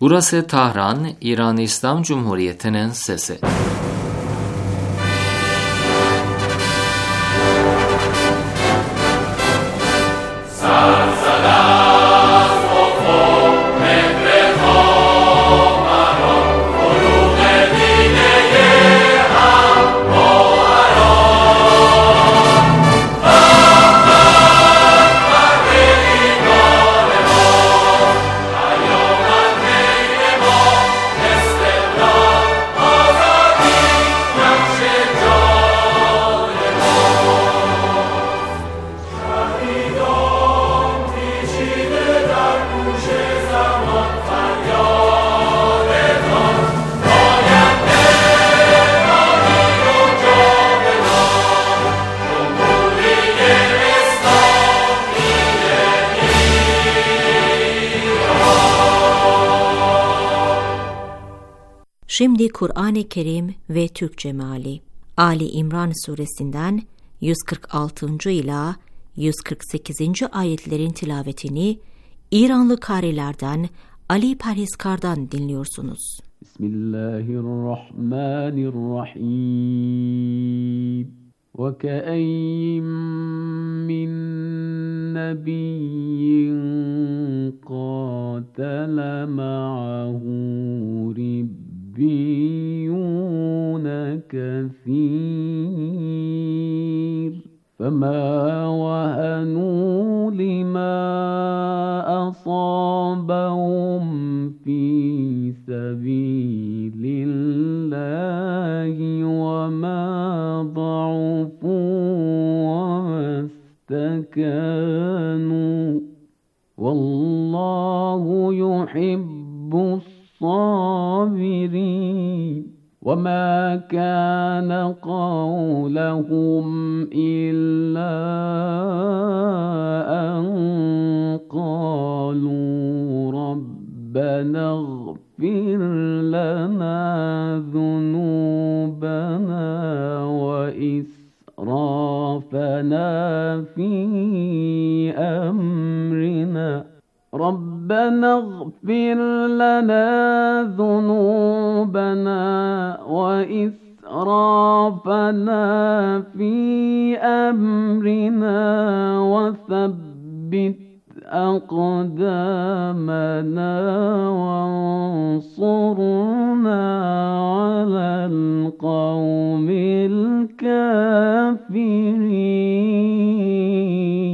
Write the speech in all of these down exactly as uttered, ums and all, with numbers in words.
Burası Tahran, İran İslam Cumhuriyeti'nin sesi. Şimdi Kur'an-ı Kerim ve Türkçe meali. Ali İmran suresinden yüz kırk altıncı ila yüz kırk sekizinci ayetlerin tilavetini İranlı karilerden Ali Perhiskar'dan dinliyorsunuz. Bismillahirrahmanirrahim. وَكَأَيِّن مِّن نَّبِيٍّ قَاتَلَ مَعَهُ رِبِّيُّونَ كَثِيرٌ فَمَا وَهَنُوا لِمَا أَصَابَهُمْ فِي سَبِيلِ اللَّهِ وَمَا ضَعُفُوا وَمَا اسْتَكَانُوا وَاللَّهُ يُحِبُّ الصَّابِرِينَ وَمَا كَانَ قَوْلَهُمْ إِلَّا أَن قَالُوا رَبَّنَا اغْفِرْ لَنَا ذُنُوبَنَا وَإِسْرَافَنَا فِي أَمْرِنَا رَبَّنَا اغْفِرْ لَنَا ذُنُوبَنَا وَإِسْرَافَنَا فِي أَمْرِنَا وَثَبِّتْ أَقْدَامَنَا وَانصُرْنَا عَلَى الْقَوْمِ الْكَافِرِينَ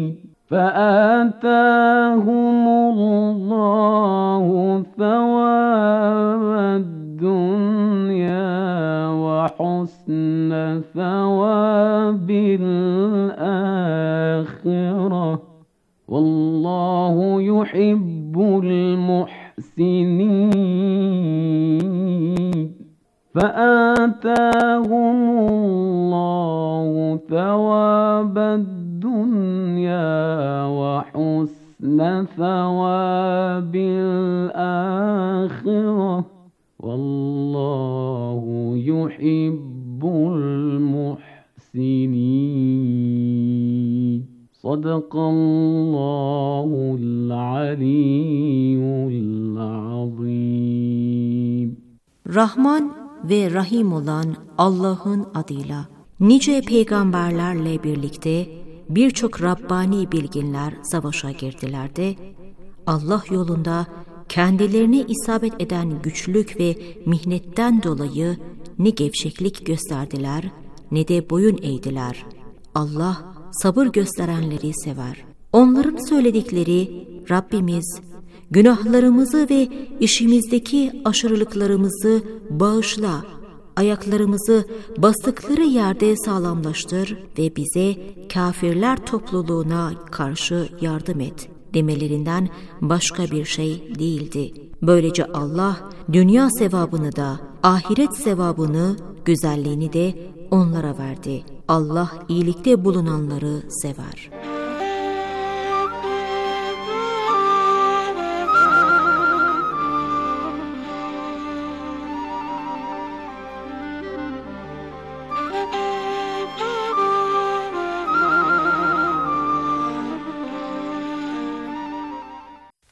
فَآتَاهُمُ اللَّهُ ثَوَابَ الدُّنْيَا وَحُسْنَ ثَوَابِ الْآخِرَةِ وَاللَّهُ يُحِبُّ الْمُحْسِنِينَ فَآتَاهُمُ اللَّهُ ثَوَابَ الدُّنْيَا وَحُسْنَ ثَوَابِ الْآخِرَةِ وَاللَّهُ يُحِبُّ الْمُحْسِنِينَ صدق الله العلي العظيم. Rahman ve Rahim olan Allah'ın adıyla. Nice peygamberlerle birlikte birçok Rabbani bilginler savaşa girdiler de Allah yolunda kendilerine isabet eden güçlük ve mihnetten dolayı ne gevşeklik gösterdiler ne de boyun eğdiler. Allah sabır gösterenleri sever. Onların söyledikleri Rabbimiz günahlarımızı ve işimizdeki aşırılıklarımızı bağışla, ayaklarımızı bastıkları yerde sağlamlaştır ve bize kafirler topluluğuna karşı yardım et demelerinden başka bir şey değildi. Böylece Allah dünya sevabını da ahiret sevabını, güzelliğini de onlara verdi. Allah iyilikte bulunanları sever.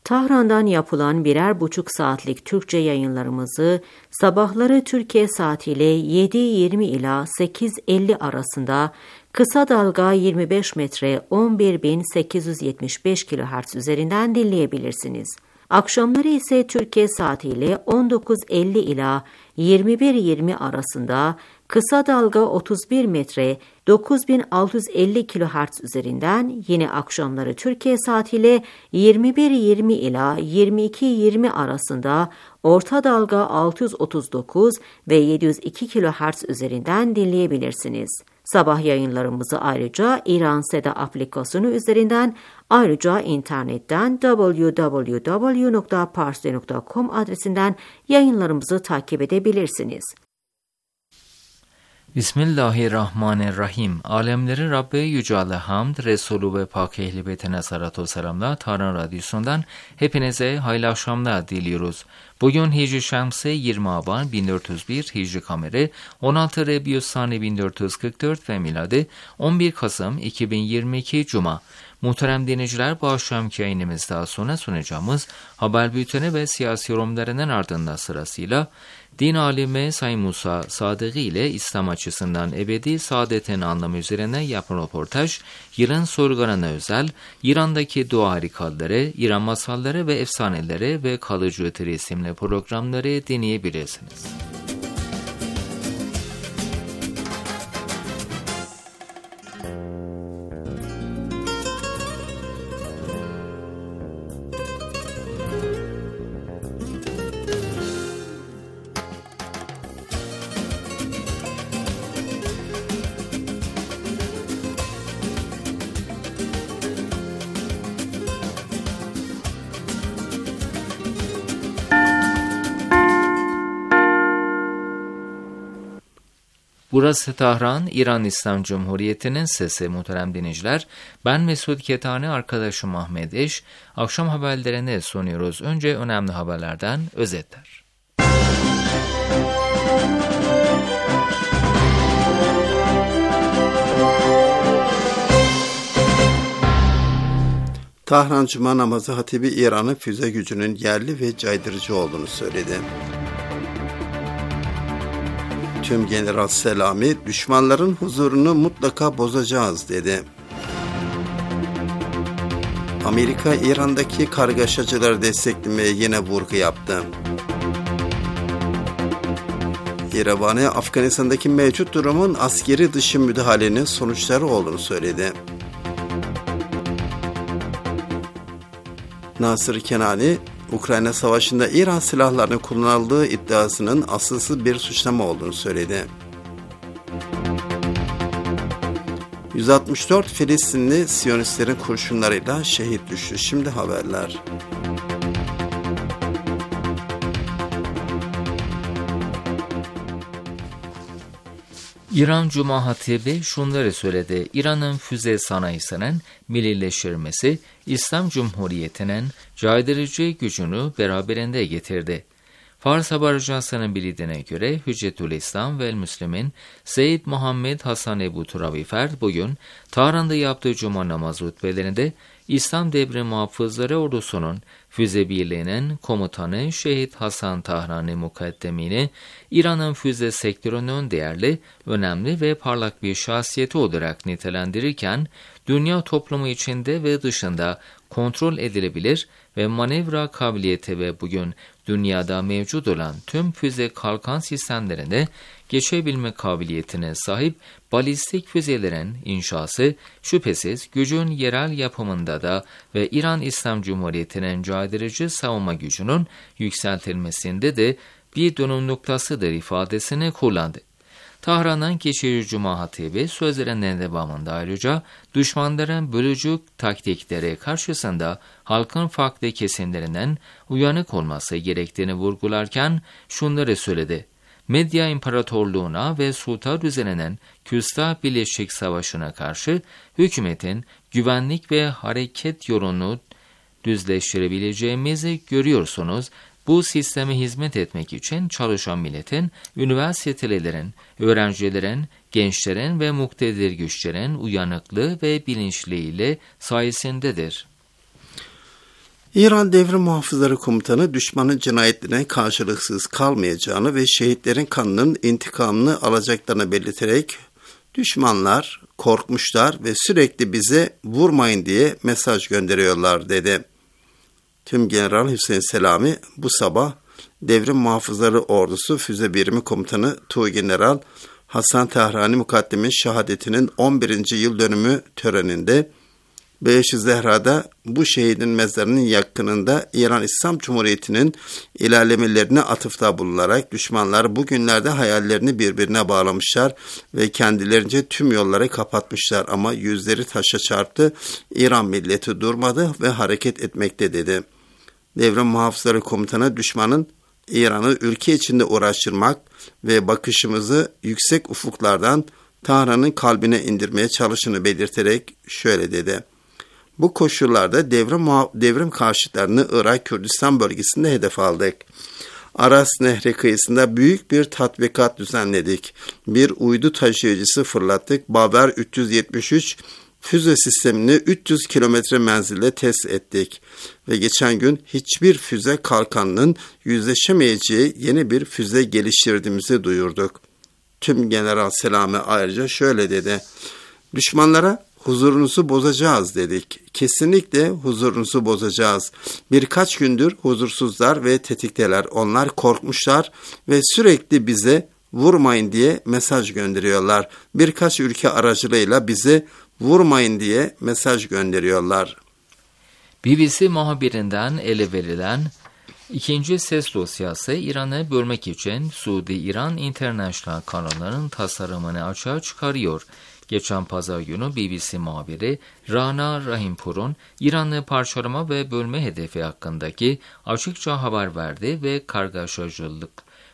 Tahran'dan yapılan birer buçuk saatlik Türkçe yayınlarımızı sabahları Türkiye saatiyle yedi yirmi ila sekiz elli arasında kısa dalga yirmi beş metre on bir bin sekiz yüz yetmiş beş kilohertz üzerinden dinleyebilirsiniz. Akşamları ise Türkiye saatiyle on dokuz elli ila yirmi bir yirmi arasında kısa dalga otuz bir metre dokuz bin altı yüz elli kilohertz üzerinden, yine akşamları Türkiye saatiyle yirmi bir yirmi ila yirmi iki yirmi arasında orta dalga altı yüz otuz dokuz ve yedi yüz iki kilohertz üzerinden dinleyebilirsiniz. Sabah yayınlarımızı ayrıca İran Seda aplikasyonu üzerinden, ayrıca internetten double-u double-u double-u nokta parsi nokta com adresinden yayınlarımızı takip edebilirsiniz. Bismillahirrahmanirrahim. Alemlerin Rabbi Yüce Hamd, Resulü ve Pak Ehli Beytine salatu selamla Tahran Radyosu'ndan hepinize hayırlı akşamlar diliyoruz. Bugün Hicri Şemsi yirmi Aban bin dört yüz bir, Hicri Kameri on altı Rebiüssani bin dört yüz kırk dört ve miladi on bir Kasım iki bin yirmi iki Cuma. Muhterem dinleyiciler, bu akşamki yayınımızda sonra sunacağımız haber bülteni ve siyasi yorumlarının ardından sırasıyla din alimi Sayın Musa Sadığı ile İslam açısından ebedi saadetin anlamı üzerine yapılan röportaj, yılın sorgularına özel, İran'daki doğa harikaları, İran masalları ve efsaneleri ve kalıcı ötürü isimli programları dinleyebilirsiniz. Burası Tahran, İran İslam Cumhuriyeti'nin sesi. Muhterem dinleyiciler. Ben Mesut Ketani, arkadaşım Ahmet Eş. Akşam haberlerini sunuyoruz. Önce önemli haberlerden özetler. Tahran Cuma namazı hatibi İran'ın füze gücünün yerli ve caydırıcı olduğunu söyledi. Tüm General Selami, düşmanların huzurunu mutlaka bozacağız dedi. Amerika, İran'daki kargaşacıları desteklemeye yine vurgu yaptı. İrevani, Afganistan'daki mevcut durumun askeri dışı müdahalenin sonuçları olduğunu söyledi. Nasır Kenani, Ukrayna Savaşı'nda İran silahlarının kullanıldığı iddiasının asılsız bir suçlama olduğunu söyledi. yüz altmış dört Filistinli Siyonistlerin kurşunlarıyla şehit düştü. Şimdi haberler. İran Cuma Hatibi şunları söyledi. İran'ın füze sanayisinin millileştirilmesi İslam Cumhuriyeti'nin caydırıcı gücünü beraberinde getirdi. Fars Haber Ajansı'nın bildiğine göre Hüccetül İslam ve Müslim'in Seyyid Muhammed Hasan Ebu Turabi Ferd bugün Tahran'da yaptığı Cuma namazı hutbelerinde İslam Devri Muhafızları Ordusu'nun füze birliğinin komutanı Şehit Hasan Tahrani Mukaddemini İran'ın füze sektörünün değerli, önemli ve parlak bir şahsiyeti olarak nitelendirirken, dünya toplumu içinde ve dışında kontrol edilebilir ve manevra kabiliyeti ve bugün dünyada mevcut olan tüm füze kalkan sistemlerine geçebilme kabiliyetine sahip balistik füzelerin inşası şüphesiz gücün yerel yapımında da ve İran İslam Cumhuriyeti'nin caydırıcı savunma gücünün yükseltilmesinde de bir dönüm noktasıdır ifadesini kullandı. Tahran'ın geçici Cuma Hatibi sözlerinin devamında ayrıca düşmanların bölücü taktikleri karşısında halkın farklı kesimlerinin uyanık olması gerektiğini vurgularken şunları söyledi. Medya imparatorluğuna ve sultan düzeninin Küstah Birleşik Savaşı'na karşı hükümetin güvenlik ve hareket yolunu düzleştirebileceğimizi görüyorsunuz. Bu sisteme hizmet etmek için çalışan milletin, üniversitelerin, öğrencilerin, gençlerin ve muktedir güçlerin uyanıklığı ve bilinçliğiyle sayesindedir. İran Devrim Muhafızları Komutanı düşmanın cinayetlerine karşılıksız kalmayacağını ve şehitlerin kanının intikamını alacaklarını belirterek düşmanlar korkmuşlar ve sürekli bize vurmayın diye mesaj gönderiyorlar dedi. Tümgeneral Hüseyin Selami bu sabah Devrim Muhafızları Ordusu Füze Birimi Komutanı Tuğgeneral Hasan Tehrani Mukaddem'in şehadetinin on birinci yıl dönümü töreninde Beşi Zehra'da bu şehidin mezarının yakınında İran İslam Cumhuriyeti'nin ilerlemelerine atıfta bulunarak düşmanlar bugünlerde hayallerini birbirine bağlamışlar ve kendilerince tüm yolları kapatmışlar ama yüzleri taşa çarptı, İran milleti durmadı ve hareket etmekte dedi. Devrim Muhafızları Komutanı düşmanın İran'ı ülke içinde uğraştırmak ve bakışımızı yüksek ufuklardan Tahran'ın kalbine indirmeye çalıştığını belirterek şöyle dedi. Bu koşullarda devrim, devrim karşıtlarını Irak Kürdistan bölgesinde hedef aldık. Aras Nehri kıyısında büyük bir tatbikat düzenledik. Bir uydu taşıyıcısı fırlattık. Baver üç yüz yetmiş üç füze sistemini üç yüz kilometre menzilde test ettik. Ve geçen gün hiçbir füze kalkanının yüzleşemeyeceği yeni bir füze geliştirdiğimizi duyurduk. Tüm General Selami ayrıca şöyle dedi. Düşmanlara huzurunuzu bozacağız dedik. Kesinlikle huzurunuzu bozacağız. Birkaç gündür huzursuzlar ve tetikteler. Onlar korkmuşlar ve sürekli bize vurmayın diye mesaj gönderiyorlar. Birkaç ülke aracılığıyla bize vurmayın diye mesaj gönderiyorlar. B B C muhabirinden ele verilen ikinci ses dosyası İran'ı bölmek için Suudi-İran International kanalının tasarımını açığa çıkarıyor. Geçen pazar günü B B C muhabiri Rana Rahimpour'un İran'ı parçalama ve bölme hedefi hakkındaki açıkça haber verdi ve kargaşacılık,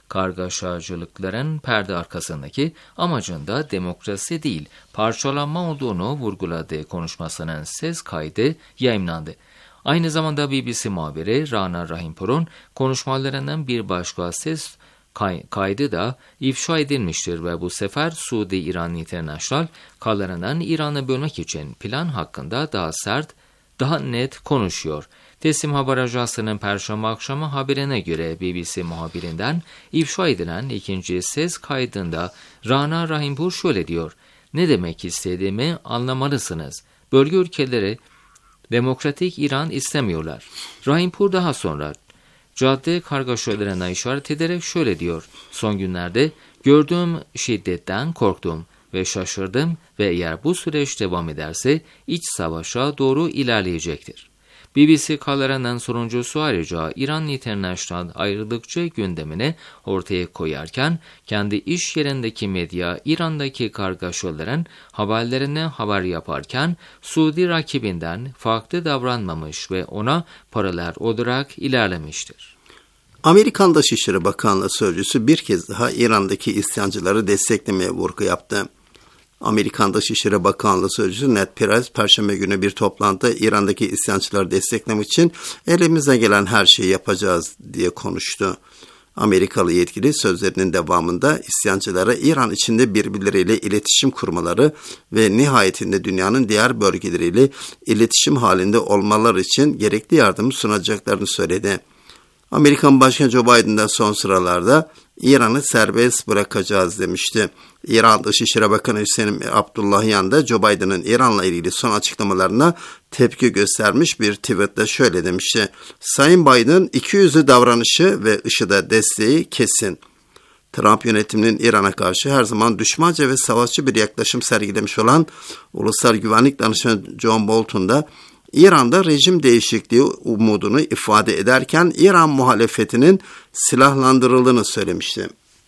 kargaşacılıkların perde arkasındaki amacında demokrasi değil, parçalanma olduğunu vurguladığı konuşmasının ses kaydı yayımlandı. Aynı zamanda B B C muhabiri Rana Rahimpour'un konuşmalarının bir başka ses Kay- kaydı da ifşa edilmiştir ve bu sefer Suudi-İran International kanalının İran'ı bölmek için plan hakkında daha sert, daha net konuşuyor. Teslim Haber Ajansı'nın Perşembe akşamı haberine göre B B C muhabirinden ifşa edilen ikinci ses kaydında Rana Rahimpour şöyle diyor. Ne demek istediğimi anlamalısınız. Bölge ülkeleri demokratik İran istemiyorlar. Rahimpour daha sonra cadde kargaşalarına işaret ederek şöyle diyor. Son günlerde gördüğüm şiddetten korktum ve şaşırdım ve eğer bu süreç devam ederse iç savaşa doğru ilerleyecektir. B B C kanalının sonuncusu ayrıca İran International ayrılıkçı gündemini ortaya koyarken kendi iş yerindeki medya İran'daki kargaşaların haberlerini haber yaparken Suudi rakibinden farklı davranmamış ve ona paralel olarak ilerlemiştir. Amerikan Dışişleri Bakanlığı Sözcüsü bir kez daha İran'daki isyancıları desteklemeye vurgu yaptı. Amerikan Dışişleri Bakanlığı Sözcüsü Ned Price, Perşembe günü bir toplantıda İran'daki isyancıları desteklemek için elimize gelen her şeyi yapacağız diye konuştu. Amerikalı yetkili sözlerinin devamında isyancılara İran içinde birbirleriyle iletişim kurmaları ve nihayetinde dünyanın diğer bölgeleriyle iletişim halinde olmaları için gerekli yardımı sunacaklarını söyledi. Amerikan Başkanı Joe Biden'da son sıralarda İran'ı serbest bırakacağız demişti. İran Dışişleri Bakanı Hüseyin Abdullahian da Joe Biden'ın İran'la ilgili son açıklamalarına tepki göstermiş bir tweette şöyle demişti. Sayın Biden ikiyüzlü davranışı ve IŞİD'e desteği kesin. Trump yönetiminin İran'a karşı her zaman düşmanca ve savaşçı bir yaklaşım sergilemiş olan Ulusal Güvenlik Danışmanı John Bolton da İran'da rejim değişikliği umudunu ifade ederken İran muhalefetinin silahlandırıldığını söylemişti.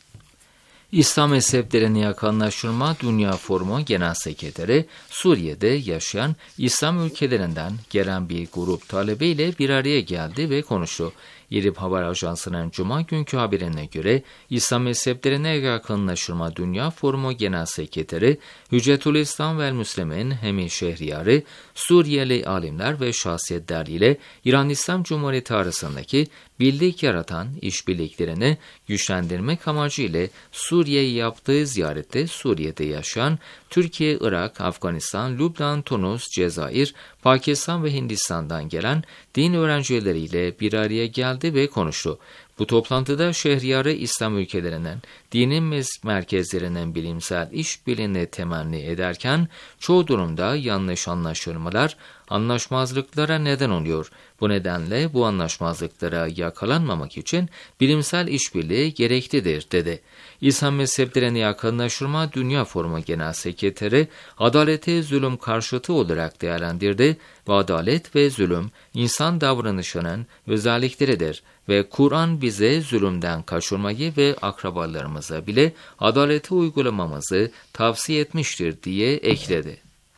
İslam Mezheplerini Yakınlaştırma Dünya Forumu Genel Sekreteri Suriye'de yaşayan İslam ülkelerinden gelen bir grup talebeyle bir araya geldi ve konuştu. İRİB Haber Ajansı'nın Cuma günkü haberine göre İslam mezheplerine yakınlaştırma Dünya Forumu Genel Sekreteri Hüccetül İslam vel Müslimin Hemi Şehriyarı, Suriyeli alimler ve şahsiyetler ile İran İslam Cumhuriyeti arasındaki birlik yaratan işbirliklerini güçlendirmek amacıyla Suriye'ye yaptığı ziyarette Suriye'de yaşayan Türkiye, Irak, Afganistan, Lübnan, Tunus, Cezayir, Pakistan ve Hindistan'dan gelen din öğrencileriyle bir araya geldi ve konuştu. Bu toplantıda Şehriyarı İslam ülkelerinden, dinin merkezlerinden bilimsel işbirliğini temenni ederken çoğu durumda yanlış anlaşılmalar, anlaşmazlıklara neden oluyor. Bu nedenle bu anlaşmazlıklara yakalanmamak için bilimsel işbirliği gereklidir dedi. İslam mezheplerine yakınlaştırma Dünya Forumu Genel Sekreteri adaleti zulüm karşıtı olarak değerlendirdi ve adalet ve zulüm insan davranışının özellikleridir ve Kur'an bize zulümden kaçınmayı ve akrabalarımıza bile adaleti uygulamamızı tavsiye etmiştir diye ekledi.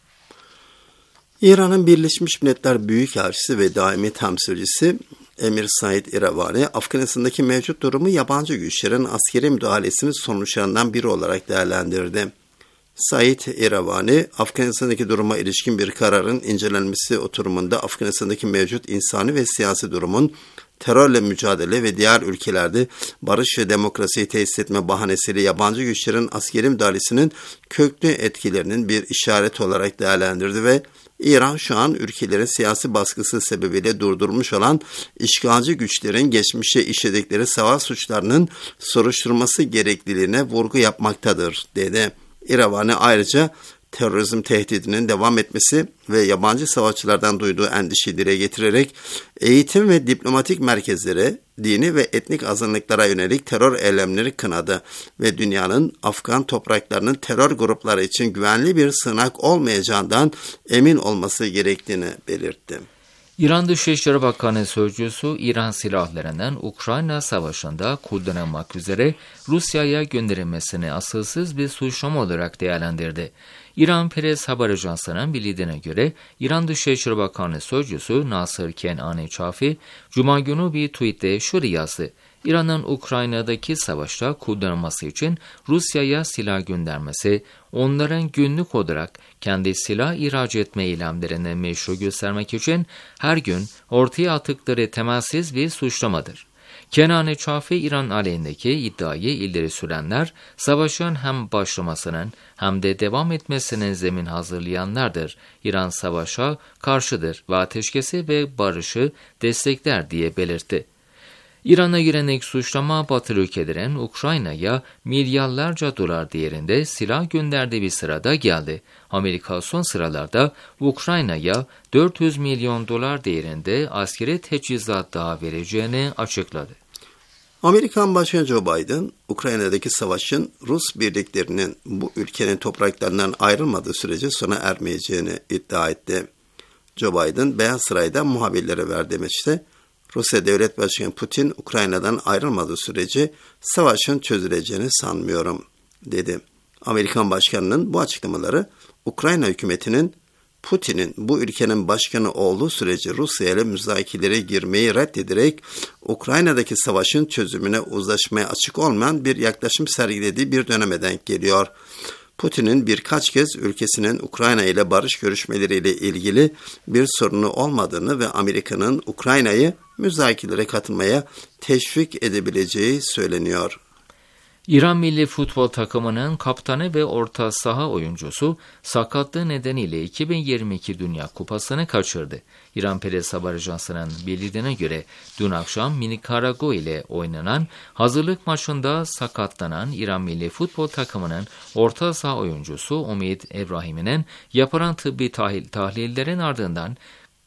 İran'ın Birleşmiş Milletler Büyükelçisi ve daimi temsilcisi Emir Said İravani, Afganistan'daki mevcut durumu yabancı güçlerin askeri müdahalesinin sonuçlarından biri olarak değerlendirdi. Said İravani, Afganistan'daki duruma ilişkin bir kararın incelenmesi oturumunda Afganistan'daki mevcut insani ve siyasi durumun terörle mücadele ve diğer ülkelerde barış ve demokrasiyi tesis etme bahanesiyle yabancı güçlerin askeri müdahalesinin köklü etkilerinin bir işareti olarak değerlendirdi ve İran şu an ülkelerin siyasi baskısı sebebiyle durdurmuş olan işgalci güçlerin geçmişte işledikleri savaş suçlarının soruşturulması gerekliliğine vurgu yapmaktadır dedi. İravani ayrıca terörizm tehdidinin devam etmesi ve yabancı savaşçılardan duyduğu endişeyi dile getirerek eğitim ve diplomatik merkezlere, dini ve etnik azınlıklara yönelik terör eylemleri kınadı ve dünyanın Afgan topraklarının terör grupları için güvenli bir sığınak olmayacağından emin olması gerektiğini belirtti. İran Dışişleri Bakanı Sözcüsü, İran silahlarının Ukrayna Savaşı'nda kullanılmak üzere Rusya'ya gönderilmesini asılsız bir suçlama olarak değerlendirdi. İran Press Haber Ajansı'nın bildiğine göre İran Dışişleri Bakanı Sözcüsü Nasır Kenani Çafi, Cuma günü bir tweette şöyle yazdı: İran'ın Ukrayna'daki savaşta kullanılması için Rusya'ya silah göndermesi, onların günlük olarak kendi silah ihraç etme eylemlerini meşru göstermek için her gün ortaya attıkları temelsiz bir suçlamadır. Kenani Çafi, İran aleyhindeki iddiayı ileri sürenler, savaşın hem başlamasının hem de devam etmesinin zemin hazırlayanlardır. İran savaşa karşıdır ve ateşkesi ve barışı destekler diye belirtti. İran'a yönelik suçlama Batı ülkelerin Ukrayna'ya milyarlarca dolar değerinde silah gönderdiği bir sırada geldi. Amerika son sıralarda Ukrayna'ya dört yüz milyon dolar değerinde askeri teçhizat daha vereceğini açıkladı. Amerikan Başkanı Joe Biden, Ukrayna'daki savaşın Rus birliklerinin bu ülkenin topraklarından ayrılmadığı sürece sona ermeyeceğini iddia etti. Joe Biden, Beyaz Saray'da muhabirlere verdiği meçte, Rusya Devlet Başkanı Putin, Ukrayna'dan ayrılmadığı sürece savaşın çözüleceğini sanmıyorum, dedi. Amerikan Başkanı'nın bu açıklamaları, Ukrayna hükümetinin Putin'in bu ülkenin başkanı olduğu sürece Rusya ile müzakerelere girmeyi reddederek Ukrayna'daki savaşın çözümüne uzlaşmaya açık olmayan bir yaklaşım sergilediği bir döneme denk geliyor. Putin'in birkaç kez ülkesinin Ukrayna ile barış görüşmeleriyle ilgili bir sorunu olmadığını ve Amerika'nın Ukrayna'yı müzakerelere katılmaya teşvik edebileceği söyleniyor. İran milli futbol takımının kaptanı ve orta saha oyuncusu sakatlığı nedeniyle iki bin yirmi iki Dünya Kupası'nı kaçırdı. İran Press Haber Ajansı'nın bildirdiğine göre dün akşam Nikaragua ile oynanan hazırlık maçında sakatlanan İran milli futbol takımının orta saha oyuncusu Umid Ebrahim'in yapılan tıbbi tahlil, tahlillerin ardından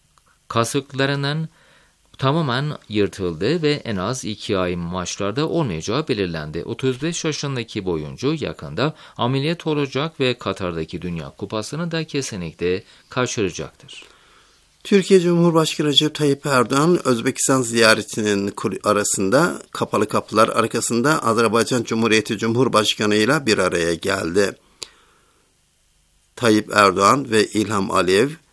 kasıklarının tamamen yırtıldı ve en az iki ay maçlarda olmayacağı belirlendi. otuz beş yaşındaki bu oyuncu yakında ameliyat olacak ve Katar'daki Dünya Kupası'nı da kesinlikle kaçıracaktır. Türkiye Cumhurbaşkanı Recep Tayyip Erdoğan, Özbekistan ziyaretinin arasında kapalı kapılar arkasında Azerbaycan Cumhuriyeti Cumhurbaşkanı ile bir araya geldi. Tayyip Erdoğan ve İlham Aliyev,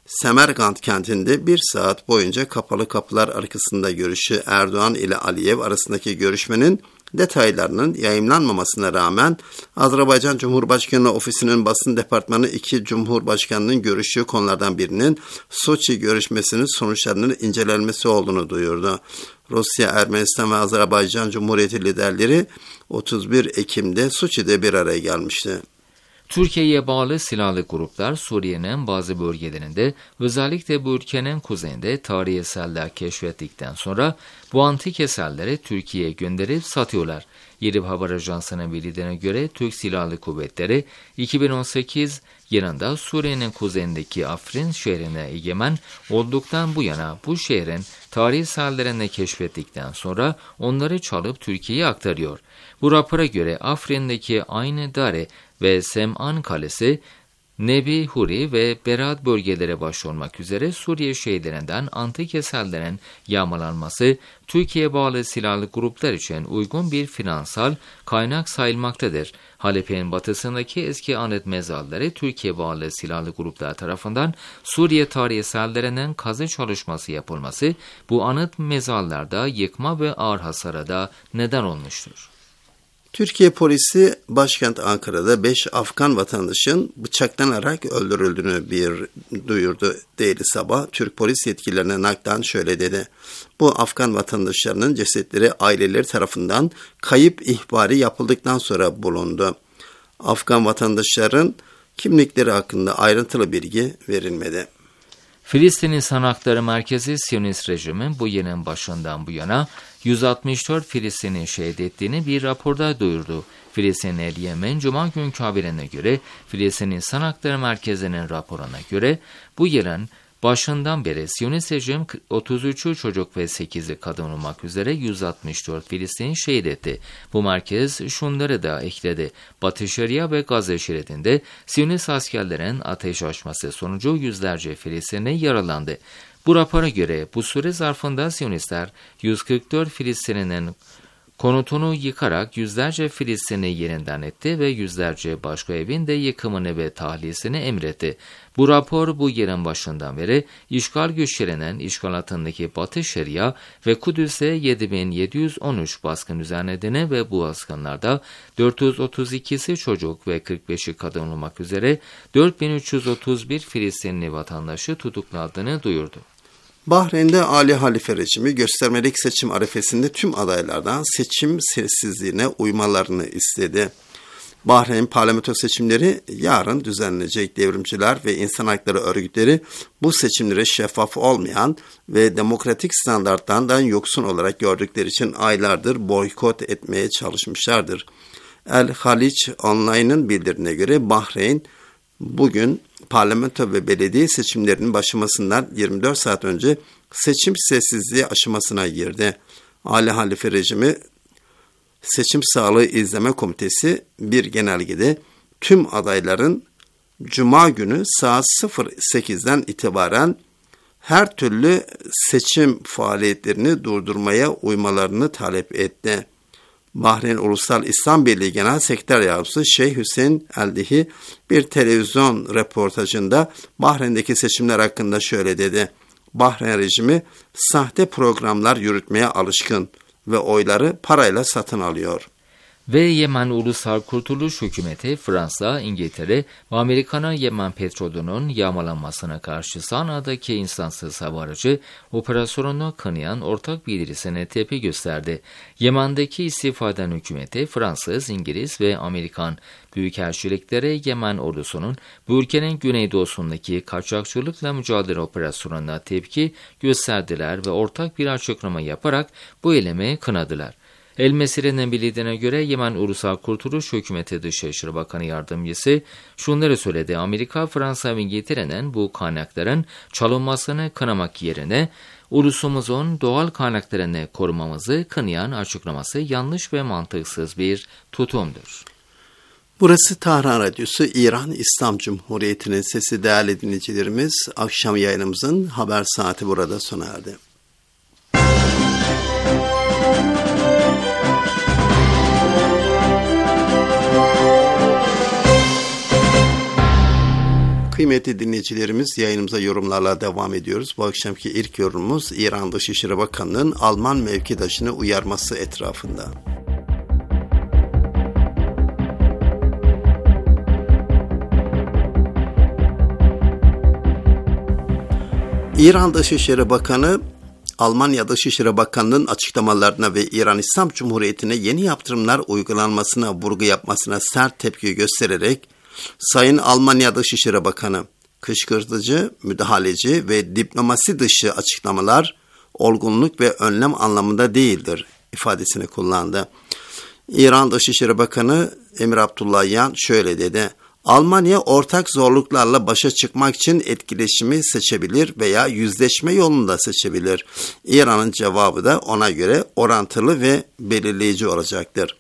Semerkant kentinde bir saat boyunca kapalı kapılar arkasında görüşü Erdoğan ile Aliyev arasındaki görüşmenin detaylarının yayımlanmamasına rağmen Azerbaycan Cumhurbaşkanı Ofisi'nin basın departmanı iki Cumhurbaşkanı'nın görüştüğü konulardan birinin Soçi görüşmesinin sonuçlarının incelenmesi olduğunu duyurdu. Rusya, Ermenistan ve Azerbaycan Cumhuriyeti liderleri otuz bir Ekim'de Soçi'de bir araya gelmişti. Türkiye'ye bağlı silahlı gruplar Suriye'nin bazı bölgelerinde, özellikle bu ülkenin kuzeyinde tarihi eserler keşfettikten sonra bu antik eserleri Türkiye'ye gönderip satıyorlar. İRİB Haber Ajansı'nın bildiğine göre Türk Silahlı Kuvvetleri iki bin on sekiz yılında Suriye'nin kuzeyindeki Afrin şehrine egemen olduktan bu yana bu şehrin tarihi eserlerini keşfettikten sonra onları çalıp Türkiye'ye aktarıyor. Bu rapora göre Afrin'deki Aynı Dare ve Sem'an Kalesi, Nebi Huri ve Berat bölgelere baş olmak üzere Suriye şehirlerinden antik eserlerin yağmalanması, Türkiye'ye bağlı silahlı gruplar için uygun bir finansal kaynak sayılmaktadır. Halep'in batısındaki eski anıt mezarları Türkiye bağlı silahlı gruplar tarafından Suriye tarihi eserlerinin kazı çalışması yapılması, bu anıt mezarlarda yıkma ve ağır hasara da neden olmuştur. Türkiye polisi başkent Ankara'da beş Afgan vatandaşın bıçaklanarak öldürüldüğünü bir duyurdu. Daily Sabah, Türk polis yetkililerine naklen şöyle dedi. Bu Afgan vatandaşlarının cesetleri aileleri tarafından kayıp ihbarı yapıldıktan sonra bulundu. Afgan vatandaşların kimlikleri hakkında ayrıntılı bilgi verilmedi. Filistin İnsan Hakları Merkezi Siyonist rejimin bu yılın başından bu yana yüz altmış dört Filistin'i şehit ettiğini bir raporda duyurdu. Filistin El Yemen Cuma günkü haberine göre Filistin İnsan Hakları Merkezi'nin raporuna göre bu yılın başından beri Siyonist rejim otuz üçü çocuk ve sekizi kadın olmak üzere yüz altmış dört Filistin'i şehit etti. Bu merkez şunları da ekledi. Batı Şeria ve Gazze şeridinde Siyonist askerlerin ateş açması sonucu yüzlerce Filistinli yaralandı. Bu rapora göre bu süre zarfında Siyonistler yüz kırk dört Filistinli'nin konutunu yıkarak yüzlerce Filistinli yerinden etti ve yüzlerce başka evin de yıkımını ve tahliyesini emretti. Bu rapor bu yılın başından beri işgal güçlerinin işgal altındaki Batı Şeria ve Kudüs'e yedi bin yedi yüz on üç baskın düzenlediğini ve bu baskınlarda dört yüz otuz ikisi çocuk ve kırk beşi kadın olmak üzere dört bin üç yüz otuz bir Filistinli vatandaşı tutuklandığını duyurdu. Bahreyn'de Ali Halife rejimi göstermelik seçim arifesinde tüm adaylardan seçim sessizliğine uymalarını istedi. Bahreyn parlamento seçimleri yarın düzenlenecek. Devrimciler ve insan hakları örgütleri bu seçimleri şeffaf olmayan ve demokratik standartlardan yoksun olarak gördükleri için aylardır boykot etmeye çalışmışlardır. El Haliç Online'ın bildirine göre Bahreyn bugün parlamento ve belediye seçimlerinin başlamasından yirmi dört saat önce seçim sessizliği aşamasına girdi. Ali Halife rejimi Seçim Sağlığı İzleme Komitesi bir genelgede tüm adayların Cuma günü saat sekizden itibaren her türlü seçim faaliyetlerini durdurmaya uymalarını talep etti. Bahreyn Ulusal İslam Birliği Genel Sekreter Yardımcısı Şeyh Hüseyin Eldihi bir televizyon röportajında Bahreyn'deki seçimler hakkında şöyle dedi. Bahreyn rejimi sahte programlar yürütmeye alışkın ve oyları parayla satın alıyor. Ve Yemen Ulusal Kurtuluş Hükümeti, Fransa, İngiltere ve Amerika'nın Yemen petrolünün yağmalanmasına karşı Sana'daki insansız hava aracı operasyonunu kınayan ortak bildirisine tepki gösterdi. Yemen'deki istifa eden hükümeti, Fransız, İngiliz ve Amerikan büyükelçiliklere Yemen ordusunun bu ülkenin güneydoğusundaki kaçakçılıkla mücadele operasyonuna tepki gösterdiler ve ortak bir açıklama yaparak bu eylemi kınadılar. El Mesire'nin bildiğine göre Yemen Ulusal Kurtuluş Hükümeti Dışişleri Bakanı Yardımcısı şunları söyledi. Amerika, Fransa ve İngiltere'nin bu kaynakların çalınmasını kınamak yerine ulusumuzun doğal kaynaklarını korumamızı kınayan açıklaması yanlış ve mantıksız bir tutumdur. Burası Tahran Radyosu, İran İslam Cumhuriyeti'nin sesi. Değerli dinleyicilerimiz, akşam yayınımızın haber saati burada sona erdi. Kıymetli dinleyicilerimiz, yayınımıza yorumlarla devam ediyoruz. Bu akşamki ilk yorumumuz İran Dışişleri Bakanı'nın Alman mevkidaşını uyarması etrafında. İran Dışişleri Bakanı, Almanya Dışişleri Bakanı'nın açıklamalarına ve İran İslam Cumhuriyeti'ne yeni yaptırımlar uygulanmasına vurgu yapmasına sert tepki göstererek, Sayın Almanya Dışişleri Bakanı, kışkırtıcı, müdahaleci ve diplomasi dışı açıklamalar olgunluk ve önlem anlamında değildir ifadesini kullandı. İran Dışişleri Bakanı Emir Abdullahian şöyle dedi: Almanya ortak zorluklarla başa çıkmak için etkileşimi seçebilir veya yüzleşme yolunu da seçebilir. İran'ın cevabı da ona göre orantılı ve belirleyici olacaktır.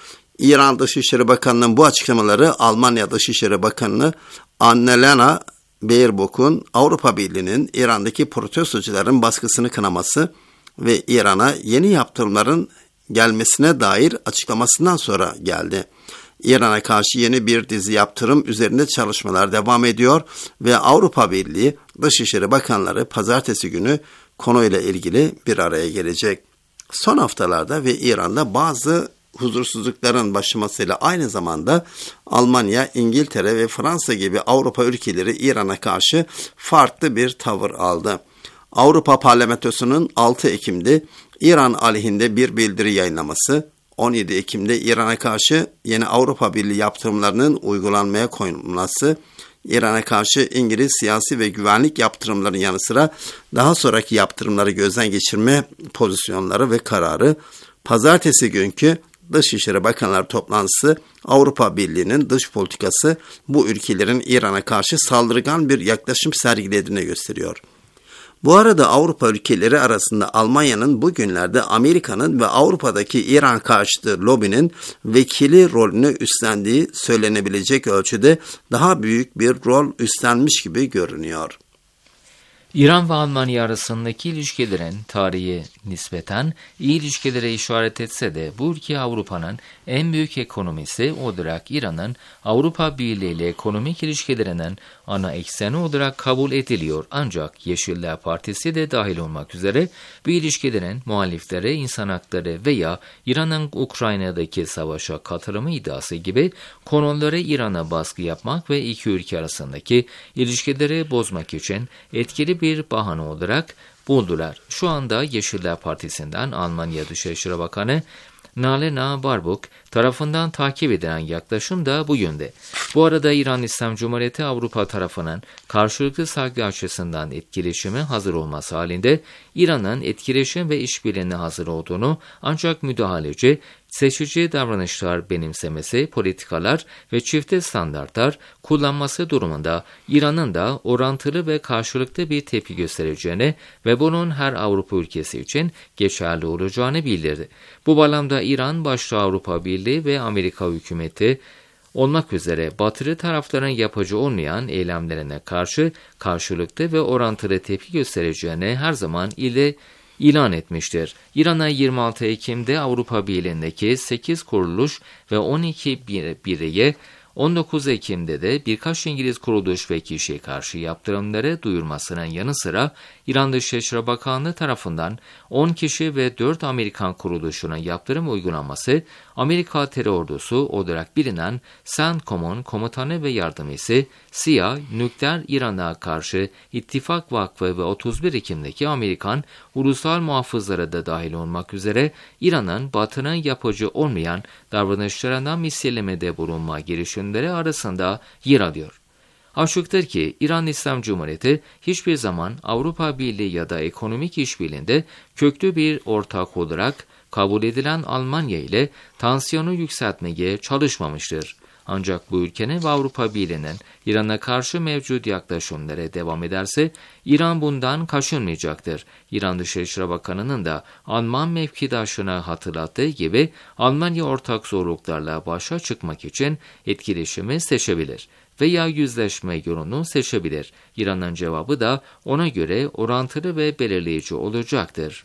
İran Dışişleri Bakanı'nın bu açıklamaları Almanya Dışişleri Bakanı Annalena Baerbock'un Avrupa Birliği'nin İran'daki protestocuların baskısını kınaması ve İran'a yeni yaptırımların gelmesine dair açıklamasından sonra geldi. İran'a karşı yeni bir dizi yaptırım üzerinde çalışmalar devam ediyor ve Avrupa Birliği Dışişleri Bakanları pazartesi günü konuyla ilgili bir araya gelecek. Son haftalarda ve İran'da bazı huzursuzlukların başlamasıyla aynı zamanda Almanya, İngiltere ve Fransa gibi Avrupa ülkeleri İran'a karşı farklı bir tavır aldı. Avrupa Parlamentosu'nun altı Ekim'de İran aleyhinde bir bildiri yayınlaması, on yedi Ekim'de İran'a karşı yeni Avrupa Birliği yaptırımlarının uygulanmaya konulması, İran'a karşı İngiliz siyasi ve güvenlik yaptırımlarının yanı sıra daha sonraki yaptırımları gözden geçirme pozisyonları ve kararı, pazartesi günkü Dışişleri Bakanlar toplantısı Avrupa Birliği'nin dış politikası bu ülkelerin İran'a karşı saldırgan bir yaklaşım sergilediğini gösteriyor. Bu arada Avrupa ülkeleri arasında Almanya'nın bugünlerde Amerika'nın ve Avrupa'daki İran karşıtı lobinin vekili rolünü üstlendiği söylenebilecek ölçüde daha büyük bir rol üstlenmiş gibi görünüyor. İran ve Almanya arasındaki ilişkilerin tarihi nispeten iyi ilişkilere işaret etse de bu ülke Avrupa'nın en büyük ekonomisi olarak İran'ın Avrupa Birliği ile ekonomik ilişkilerinin ana ekseni olarak kabul ediliyor. Ancak Yeşiller Partisi de dahil olmak üzere bu ilişkilerin muhaliflere insan hakları veya İran'ın Ukrayna'daki savaşa katılımı iddiası gibi konuları İran'a baskı yapmak ve iki ülke arasındaki ilişkileri bozmak için etkili bir bir bahane olarak buldular. Şu anda Yeşiller Partisi'nden Almanya Dışişleri Bakanı Annalena Baerbock tarafından takip edilen yaklaşım da bu yönde. Bu arada İran İslam Cumhuriyeti Avrupa tarafının karşılıklı saygı açısından etkileşime hazır olması halinde İran'ın etkileşim ve işbirliğine hazır olduğunu, ancak müdahaleci, seçici davranışlar benimsemesi, politikalar ve çifte standartlar kullanması durumunda İran'ın da orantılı ve karşılıklı bir tepki göstereceğini ve bunun her Avrupa ülkesi için geçerli olacağını bildirdi. Bu bağlamda İran başta Avrupa Birliği ve Amerika hükümeti olmak üzere batılı tarafların yapıcı olmayan eylemlerine karşı karşılıklı ve orantılı tepki göstereceğini her zaman ile ilan etmiştir. İran'a yirmi altı Ekim'de Avrupa Birliği'ndeki sekiz kuruluş ve on iki bireye, on dokuz Ekim'de de birkaç İngiliz kuruluş ve kişiye karşı yaptırımları duyurmasının yanı sıra İran Dışişleri Bakanlığı tarafından on kişi ve dört Amerikan kuruluşuna yaptırım uygulanması, Amerika terör ordusu olarak bilinen CENTCOM'un komutanı ve yardımcısı S İ A, nükleer İran'a karşı İttifak Vakfı ve otuz bir Ekim'deki Amerikan ulusal muhafızları da dahil olmak üzere İran'ın batının yapıcı olmayan davranışlarından misillemede bulunma girişimleri arasında yer alıyor. Açıktır ki İran İslam Cumhuriyeti hiçbir zaman Avrupa Birliği ya da ekonomik işbirliğinde köklü bir ortak olarak kabul edilen Almanya ile tansiyonu yükseltmeye çalışmamıştır. Ancak bu ülkenin ve Avrupa Birliği'nin İran'a karşı mevcut yaklaşımları devam ederse İran bundan kaçınmayacaktır. İran Dışişleri Bakanı'nın da Alman mevkidaşına hatırlattığı gibi Almanya ortak zorluklarla başa çıkmak için etkileşimi seçebilir veya yüzleşme yolunu seçebilir. İran'ın cevabı da ona göre orantılı ve belirleyici olacaktır.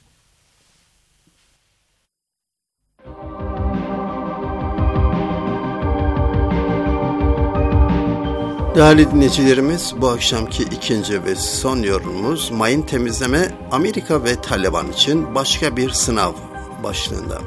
Değerli dinleyicilerimiz, bu akşamki ikinci ve son yorumumuz mayın temizleme Amerika ve Taliban için başka bir sınav başlığında.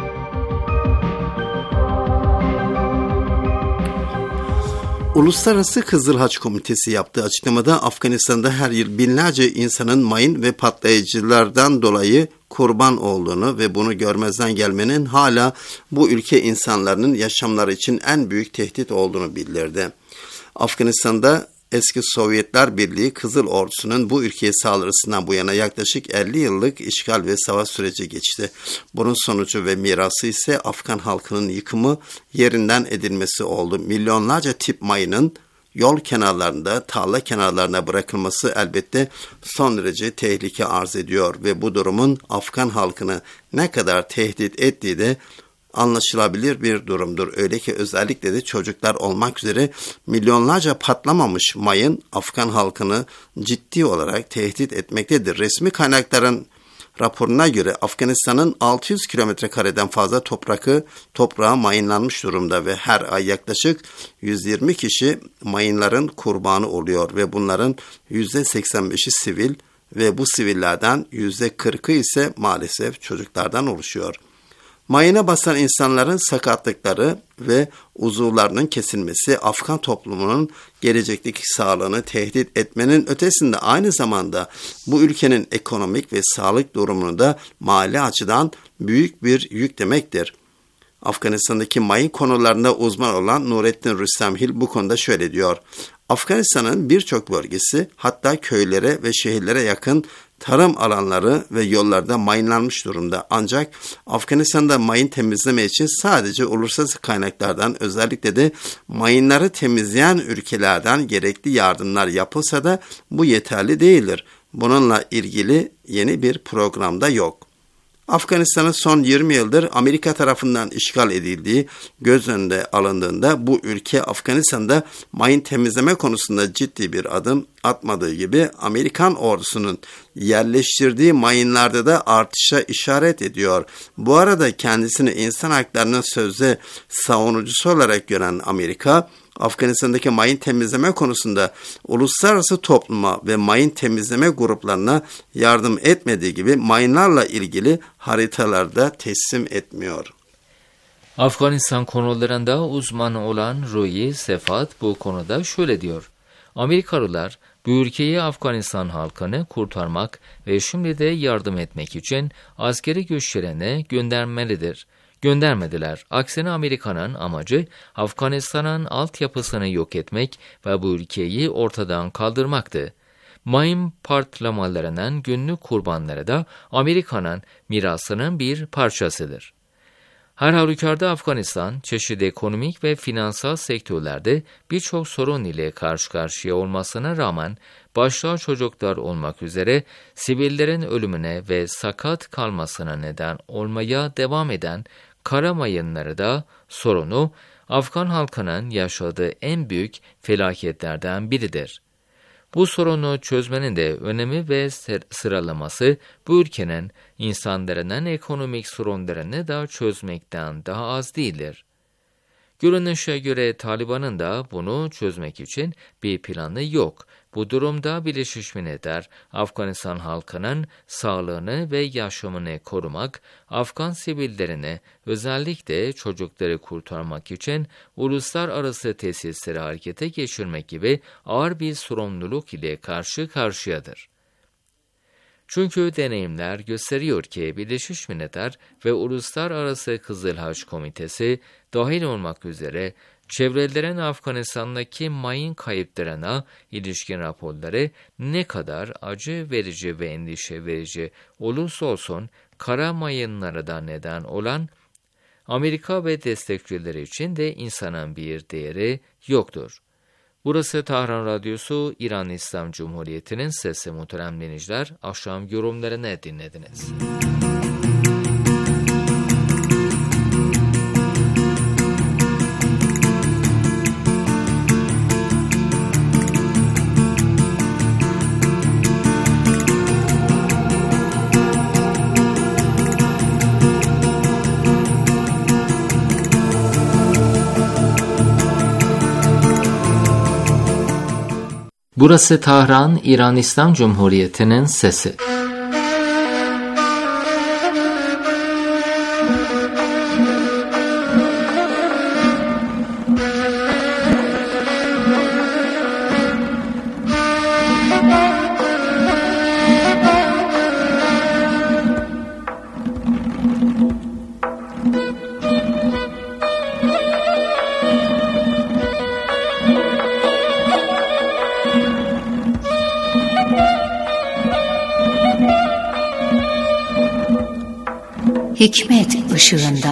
Uluslararası Kızıl Haç Komitesi yaptığı açıklamada Afganistan'da her yıl binlerce insanın mayın ve patlayıcılardan dolayı kurban olduğunu ve bunu görmezden gelmenin hala bu ülke insanlarının yaşamları için en büyük tehdit olduğunu bildirdi. Afganistan'da eski Sovyetler Birliği Kızıl Ordusu'nun bu ülkeye saldırısından bu yana yaklaşık elli yıllık işgal ve savaş süreci geçti. Bunun sonucu ve mirası ise Afgan halkının yıkımı, yerinden edilmesi oldu. Milyonlarca tip mayının yol kenarlarında, tarla kenarlarına bırakılması elbette son derece tehlike arz ediyor ve bu durumun Afgan halkını ne kadar tehdit ettiği de anlaşılabilir bir durumdur. Öyle ki özellikle de çocuklar olmak üzere milyonlarca patlamamış mayın Afgan halkını ciddi olarak tehdit etmektedir. Resmi kaynakların raporuna göre Afganistan'ın altı yüz kilometre kareden fazla toprağı toprağa mayınlanmış durumda ve her ay yaklaşık yüz yirmi kişi mayınların kurbanı oluyor ve bunların yüzde seksen beşi sivil ve bu sivillerden yüzde kırkı ise maalesef çocuklardan oluşuyor. Mayına basan insanların sakatlıkları ve uzuvlarının kesilmesi Afgan toplumunun gelecekteki sağlığını tehdit etmenin ötesinde aynı zamanda bu ülkenin ekonomik ve sağlık durumunu da mali açıdan büyük bir yük demektir. Afganistan'daki mayın konularında uzman olan Nurettin Rüstemhil bu konuda şöyle diyor. Afganistan'ın birçok bölgesi, hatta köylere ve şehirlere yakın tarım alanları ve yollarda mayınlanmış durumda. Ancak Afganistan'da mayın temizleme için sadece uluslararası kaynaklardan, özellikle de mayınları temizleyen ülkelerden gerekli yardımlar yapılsa da bu yeterli değildir. Bununla ilgili yeni bir programda yok. Afganistan'ın son yirmi yıldır Amerika tarafından işgal edildiği göz önünde alındığında bu ülke Afganistan'da mayın temizleme konusunda ciddi bir adım atmadığı gibi Amerikan ordusunun yerleştirdiği mayınlarda da artışa işaret ediyor. Bu arada kendisini insan haklarının sözde savunucusu olarak gören Amerika, Afganistan'daki mayın temizleme konusunda uluslararası topluma ve mayın temizleme gruplarına yardım etmediği gibi mayınlarla ilgili haritalarda teslim etmiyor. Afganistan konularında uzman olan Rui Sefat bu konuda şöyle diyor. Amerikalılar bu ülkeyi Afganistan halkını kurtarmak ve şimdi de yardım etmek için askeri güçlerine göndermelidir. Göndermediler. Aksine Amerika'nın amacı Afganistan'ın altyapısını yok etmek ve bu ülkeyi ortadan kaldırmaktı. Mayın patlamalarının günlük kurbanları da Amerika'nın mirasının bir parçasıdır. Her halükarda Afganistan, çeşitli ekonomik ve finansal sektörlerde birçok sorun ile karşı karşıya olmasına rağmen, başta çocuklar olmak üzere sivillerin ölümüne ve sakat kalmasına neden olmaya devam eden kara mayınları da sorunu, Afgan halkının yaşadığı en büyük felaketlerden biridir. Bu sorunu çözmenin de önemi ve sıralaması bu ülkenin insanların ekonomik sorunlarını da çözmekten daha az değildir. Görünüşe göre Taliban'ın da bunu çözmek için bir planı yok. Bu durumda Birleşmiş Milletler, Afganistan halkının sağlığını ve yaşamını korumak, Afgan sivillerini, özellikle çocukları kurtarmak için uluslararası tesisleri harekete geçirmek gibi ağır bir sorumluluk ile karşı karşıyadır. Çünkü deneyimler gösteriyor ki Birleşmiş Milletler ve Uluslararası Kızıl Haç Komitesi dahil olmak üzere çevrelerin Afganistan'daki mayın kayıplarına ilişkin raporları ne kadar acı verici ve endişe verici olursa olsun kara mayınlara da neden olan Amerika ve destekçileri için de insanın bir değeri yoktur. Burası Tahran Radyosu, İran İslam Cumhuriyeti'nin sesi. Muhterem dinleyiciler, akşam yorumlarını dinlediniz. Burası Tahran, İran İslam Cumhuriyeti'nin sesi. Hikmet ışığında.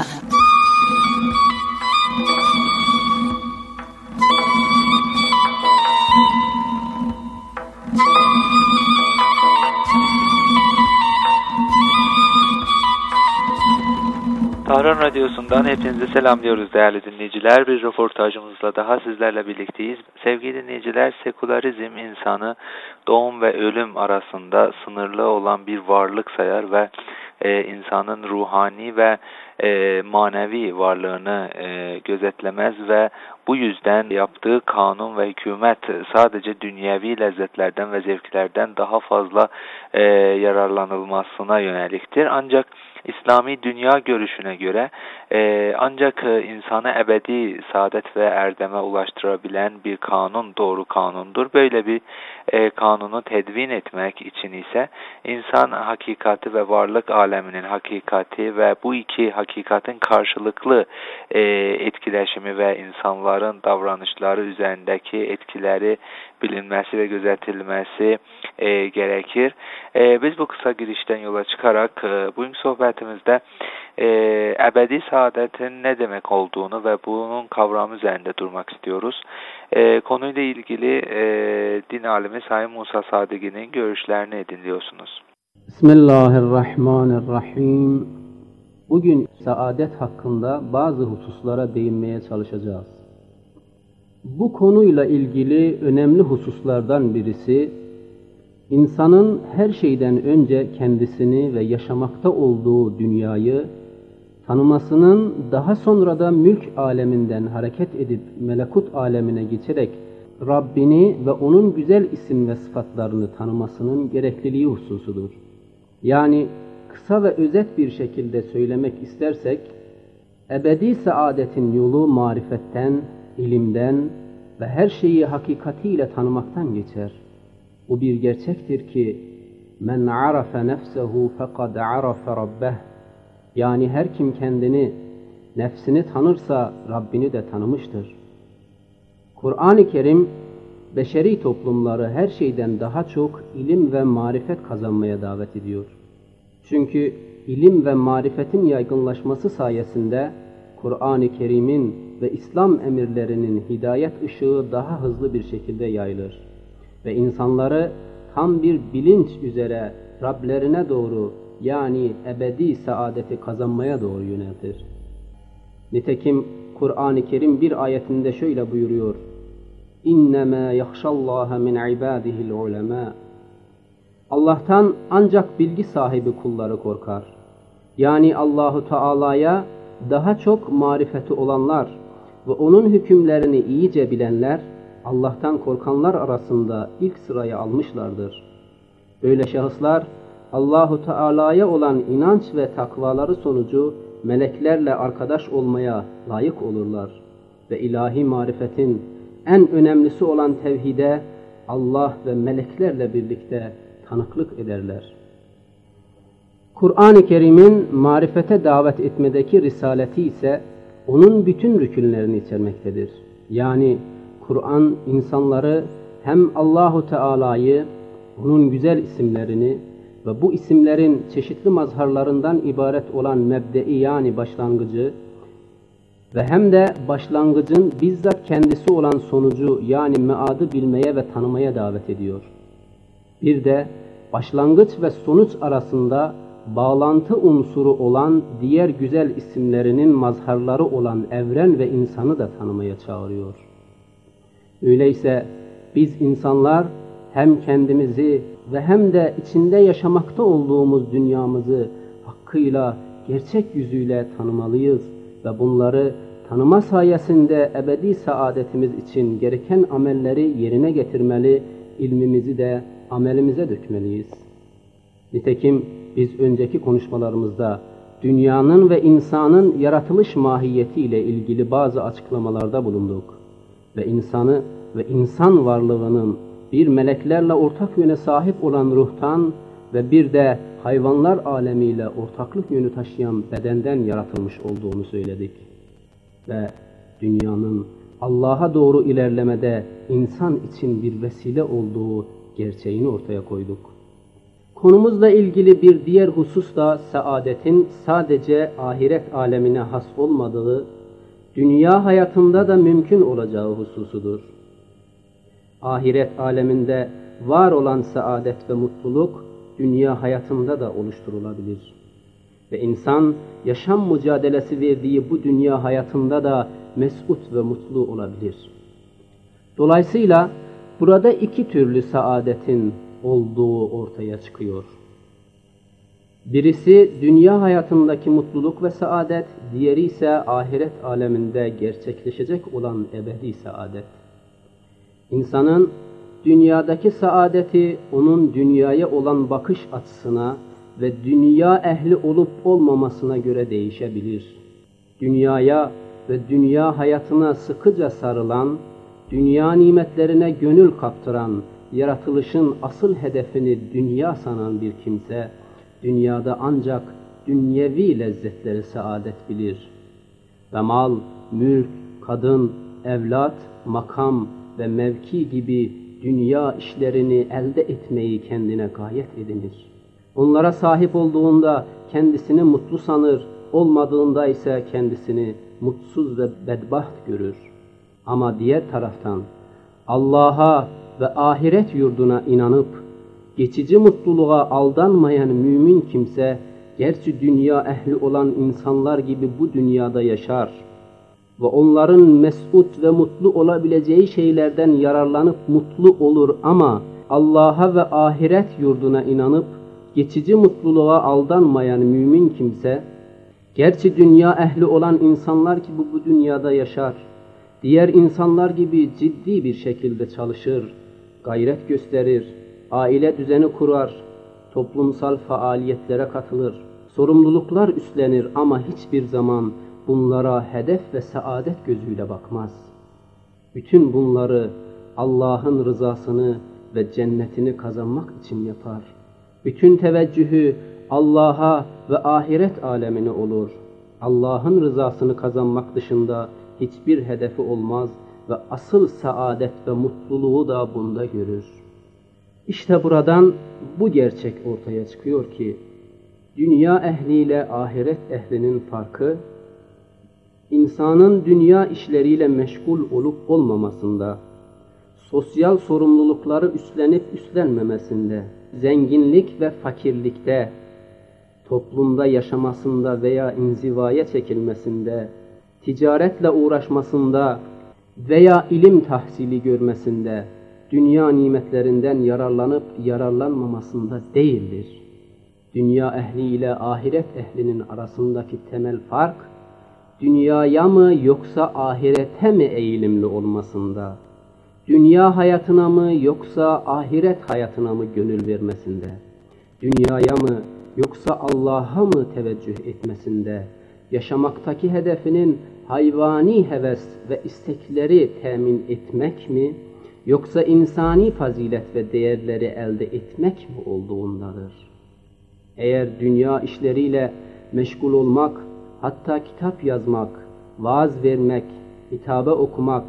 Tahran Radyosu'ndan hepinizi selamlıyoruz değerli dinleyiciler. Bir röportajımızla daha sizlerle birlikteyiz. Sevgili dinleyiciler, sekülerizm insanı doğum ve ölüm arasında sınırlı olan bir varlık sayar ve e, insanın ruhani ve e, manevi varlığını e, gözetlemez ve bu yüzden yaptığı kanun ve hükümet sadece dünyevi lezzetlerden ve zevklerden daha fazla e, yararlanılmasına yöneliktir. Ancak İslami dünya görüşüne göre e, ancak e, insanı ebedi saadet ve erdeme ulaştırabilen bir kanun doğru kanundur. Böyle bir e, kanunu tedvin etmek için ise insan hakikati ve varlık aleminin hakikati ve bu iki hakikatin karşılıklı e, etkileşimi ve insanların davranışları üzerindeki etkileri bilinmesi ve gözetilmesi e, gerekir. E, biz bu kısa girişten yola çıkarak e, bugünkü sohbetimizde e, ebedi saadetin ne demek olduğunu ve bunun kavramı üzerinde durmak istiyoruz. E, konuyla ilgili e, din alimi Sayın Musa Sadıgi'nin görüşlerini dinliyorsunuz. Bismillahirrahmanirrahim. Bugün saadet hakkında bazı hususlara değinmeye çalışacağız. Bu konuyla ilgili önemli hususlardan birisi, insanın her şeyden önce kendisini ve yaşamakta olduğu dünyayı tanımasının, daha sonra da mülk aleminden hareket edip melekut alemine geçerek Rabbini ve onun güzel isim ve sıfatlarını tanımasının gerekliliği hususudur. Yani kısa ve özet bir şekilde söylemek istersek, ebedi saadetin yolu marifetten, ilimden ve her şeyi hakikatiyle tanımaktan geçer. Bu bir gerçektir ki men arafe nefsehu fekad arafe rabbeh. Yani her kim kendini, nefsini tanırsa Rabbini de tanımıştır. Kur'an-ı Kerim beşeri toplumları her şeyden daha çok ilim ve marifet kazanmaya davet ediyor. Çünkü ilim ve marifetin yaygınlaşması sayesinde Kur'an-ı Kerim'in ve İslam emirlerinin hidayet ışığı daha hızlı bir şekilde yayılır ve insanları tam bir bilinç üzere Rablerine doğru, yani ebedi saadeti kazanmaya doğru yöneltir. Nitekim Kur'an-ı Kerim bir ayetinde şöyle buyuruyor: İnnemâ yahşallâhe min ibâdihil ulemâ. Allah'tan ancak bilgi sahibi kulları korkar. Yani Allahu Teala'ya daha çok marifeti olanlar ve onun hükümlerini iyice bilenler, Allah'tan korkanlar arasında ilk sıraya almışlardır. Böyle şahıslar, Allahu Teala'ya olan inanç ve takvaları sonucu meleklerle arkadaş olmaya layık olurlar ve ilahi marifetin en önemlisi olan tevhide Allah ve meleklerle birlikte tanıklık ederler. Kur'an-ı Kerim'in marifete davet etmedeki risaleti ise onun bütün rükünlerini içermektedir. Yani Kur'an insanları hem Allahu Teala'yı, onun güzel isimlerini ve bu isimlerin çeşitli mazharlarından ibaret olan mebde'i, yani başlangıcı, ve hem de başlangıcın bizzat kendisi olan sonucu, yani meadı bilmeye ve tanımaya davet ediyor. Bir de başlangıç ve sonuç arasında bağlantı unsuru olan diğer güzel isimlerinin mazharları olan evren ve insanı da tanımaya çağırıyor. Öyleyse biz insanlar hem kendimizi ve hem de içinde yaşamakta olduğumuz dünyamızı hakkıyla, gerçek yüzüyle tanımalıyız ve bunları tanıma sayesinde ebedi saadetimiz için gereken amelleri yerine getirmeli ilmimizi de amelimize dökmeliyiz. Nitekim biz önceki konuşmalarımızda dünyanın ve insanın yaratılış mahiyetiyle ilgili bazı açıklamalarda bulunduk. Ve insanı ve insan varlığının bir meleklerle ortak yöne sahip olan ruhtan ve bir de hayvanlar alemiyle ortaklık yönü taşıyan bedenden yaratılmış olduğunu söyledik. Ve dünyanın Allah'a doğru ilerlemede insan için bir vesile olduğu gerçeğini ortaya koyduk. Konumuzla ilgili bir diğer husus da saadetin sadece ahiret alemine has olmadığı, dünya hayatında da mümkün olacağı hususudur. Ahiret aleminde var olan saadet ve mutluluk, dünya hayatında da oluşturulabilir. Ve insan, yaşam mücadelesi verdiği bu dünya hayatında da mesut ve mutlu olabilir. Dolayısıyla burada iki türlü saadetin olduğu ortaya çıkıyor. Birisi dünya hayatındaki mutluluk ve saadet, diğeri ise ahiret aleminde gerçekleşecek olan ebedi saadet. İnsanın dünyadaki saadeti onun dünyaya olan bakış açısına ve dünya ehli olup olmamasına göre değişebilir. Dünyaya ve dünya hayatına sıkıca sarılan, dünya nimetlerine gönül kaptıran, yaratılışın asıl hedefini dünya sanan bir kimse, dünyada ancak dünyevi lezzetleri saadet bilir. Ve mal, mülk, kadın, evlat, makam ve mevki gibi dünya işlerini elde etmeyi kendine gayet edinir. Onlara sahip olduğunda kendisini mutlu sanır, olmadığında ise kendisini mutsuz ve bedbaht görür. Ama diğer taraftan Allah'a ve ahiret yurduna inanıp geçici mutluluğa aldanmayan mümin kimse, gerçi dünya ehli olan insanlar gibi bu dünyada yaşar ve onların mesut ve mutlu olabileceği şeylerden yararlanıp mutlu olur, ama Allah'a ve ahiret yurduna inanıp geçici mutluluğa aldanmayan mümin kimse, gerçi dünya ehli olan insanlar gibi bu dünyada yaşar, diğer insanlar gibi ciddi bir şekilde çalışır, gayret gösterir, aile düzeni kurar, toplumsal faaliyetlere katılır, sorumluluklar üstlenir ama hiçbir zaman bunlara hedef ve saadet gözüyle bakmaz. Bütün bunları Allah'ın rızasını ve cennetini kazanmak için yapar. Bütün teveccühü Allah'a ve ahiret alemine olur. Allah'ın rızasını kazanmak dışında hiçbir hedefi olmaz ve asıl saadet ve mutluluğu da bunda görür. İşte buradan bu gerçek ortaya çıkıyor ki, dünya ehliyle ahiret ehlinin farkı, insanın dünya işleriyle meşgul olup olmamasında, sosyal sorumlulukları üstlenip üstlenmemesinde, zenginlik ve fakirlikte, toplumda yaşamasında veya inzivaya çekilmesinde, ticaretle uğraşmasında veya ilim tahsili görmesinde, dünya nimetlerinden yararlanıp yararlanmamasında değildir. Dünya ehli ile ahiret ehlinin arasındaki temel fark, dünyaya mı yoksa ahirete mi eğilimli olmasında, dünya hayatına mı yoksa ahiret hayatına mı gönül vermesinde, dünyaya mı yoksa Allah'a mı teveccüh etmesinde, yaşamaktaki hedefinin hayvani heves ve istekleri temin etmek mi, yoksa insani fazilet ve değerleri elde etmek mi olduğundadır. Eğer dünya işleriyle meşgul olmak, hatta kitap yazmak, vaaz vermek, hitabe okumak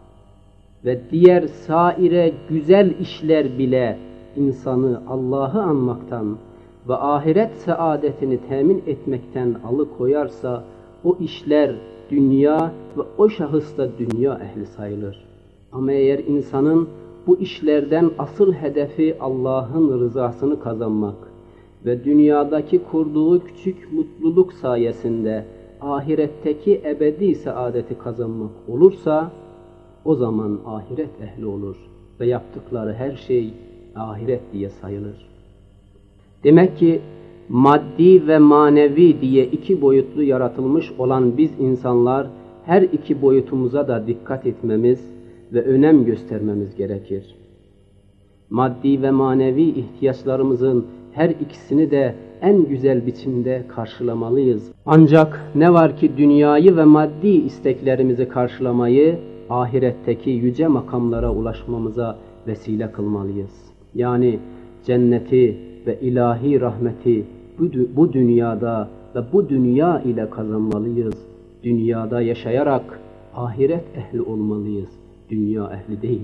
ve diğer saire güzel işler bile insanı Allah'ı anmaktan ve ahiret saadetini temin etmekten alıkoyarsa, o işler dünya ve o şahıs da dünya ehli sayılır. Ama eğer insanın bu işlerden asıl hedefi Allah'ın rızasını kazanmak ve dünyadaki kurduğu küçük mutluluk sayesinde ahiretteki ebedi saadeti kazanmak olursa, o zaman ahiret ehli olur ve yaptıkları her şey ahiret diye sayılır. Demek ki maddi ve manevi diye iki boyutlu yaratılmış olan biz insanlar, her iki boyutumuza da dikkat etmemiz ve önem göstermemiz gerekir. Maddi ve manevi ihtiyaçlarımızın her ikisini de en güzel biçimde karşılamalıyız. Ancak ne var ki dünyayı ve maddi isteklerimizi karşılamayı ahiretteki yüce makamlara ulaşmamıza vesile kılmalıyız. Yani cenneti ve ilahi rahmeti bu, bu dünyada ve bu dünya ile kazanmalıyız. Dünyada yaşayarak ahiret ehli olmalıyız. Dünya ehli değil.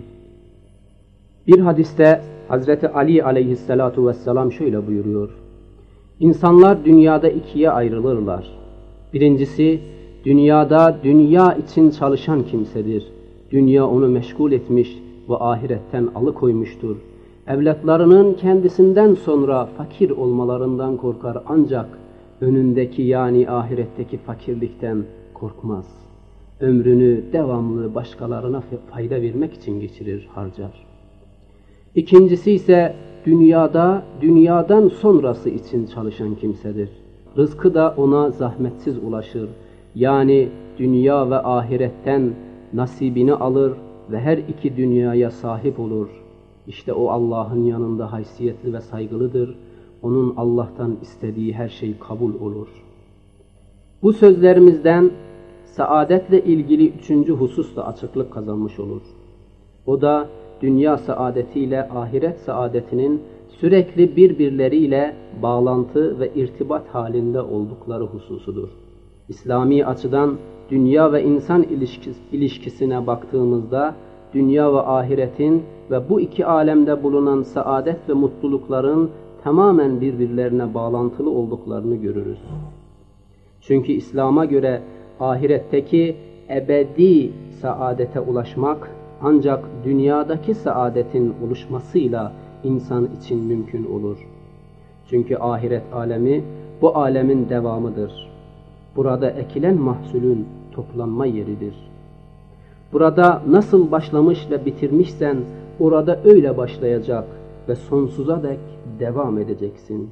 Bir hadiste Hazreti Ali aleyhissalatu vesselam şöyle buyuruyor. İnsanlar dünyada ikiye ayrılırlar. Birincisi, dünyada dünya için çalışan kimsedir. Dünya onu meşgul etmiş ve ahiretten alıkoymuştur. Evlatlarının kendisinden sonra fakir olmalarından korkar ancak önündeki yani ahiretteki fakirlikten korkmaz. Ömrünü devamlı başkalarına fayda vermek için geçirir, harcar. İkincisi ise dünyada, dünyadan sonrası için çalışan kimsedir. Rızkı da ona zahmetsiz ulaşır. Yani dünya ve ahiretten nasibini alır ve her iki dünyaya sahip olur. İşte o Allah'ın yanında haysiyetli ve saygılıdır. Onun Allah'tan istediği her şey kabul olur. Bu sözlerimizden saadetle ilgili üçüncü husus da açıklık kazanmış olur. O da dünya saadetiyle ahiret saadetinin sürekli birbirleriyle bağlantı ve irtibat halinde oldukları hususudur. İslami açıdan dünya ve insan ilişkis, ilişkisine baktığımızda dünya ve ahiretin ve bu iki alemde bulunan saadet ve mutlulukların tamamen birbirlerine bağlantılı olduklarını görürüz. Çünkü İslam'a göre ahiretteki ebedi saadete ulaşmak ancak dünyadaki saadetin oluşmasıyla insan için mümkün olur. Çünkü ahiret alemi bu alemin devamıdır. Burada ekilen mahsulün toplanma yeridir. Burada nasıl başlamış ve bitirmişsen orada öyle başlayacak ve sonsuza dek devam edeceksin.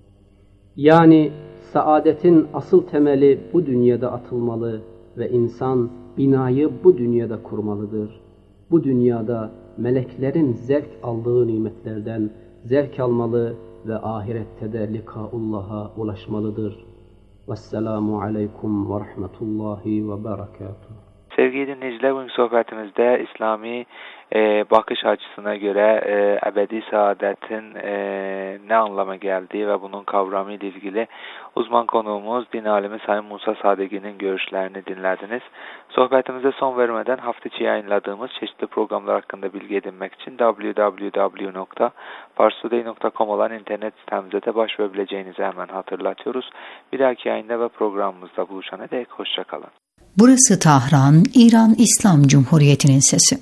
Yani saadetin asıl temeli bu dünyada atılmalı ve insan binayı bu dünyada kurmalıdır. Bu dünyada meleklerin zevk aldığı nimetlerden zevk almalı ve ahirette de likaullah'a ulaşmalıdır. Vesselamu aleykum ve rahmetullahi ve berekatuhu. Sevgili dinleyiciler, bugünkü sohbetimizde İslami e, bakış açısına göre e, ebedi saadetin e, ne anlama geldiği ve bunun kavramı ile ilgili uzman konuğumuz din alimi Sayın Musa Sadegi'nin görüşlerini dinlediniz. Sohbetimize son vermeden hafta içi yayınladığımız çeşitli programlar hakkında bilgi edinmek için double-u double-u double-u nokta parstoday nokta com olan internet sitemize de başvurabileceğinizi hemen hatırlatıyoruz. Bir dahaki yayında ve programımızda buluşana dek hoşçakalın. Burası Tahran, İran İslam Cumhuriyeti'nin sesi.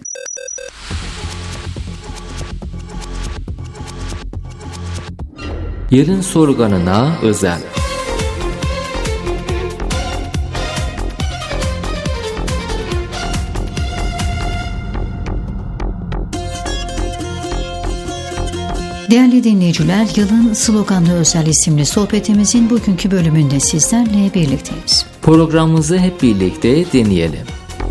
Yılın sorganına özel. Değerli dinleyiciler, yılın sloganı özel isimli sohbetimizin bugünkü bölümünde sizlerle birlikteyiz. Programımızı hep birlikte dinleyelim.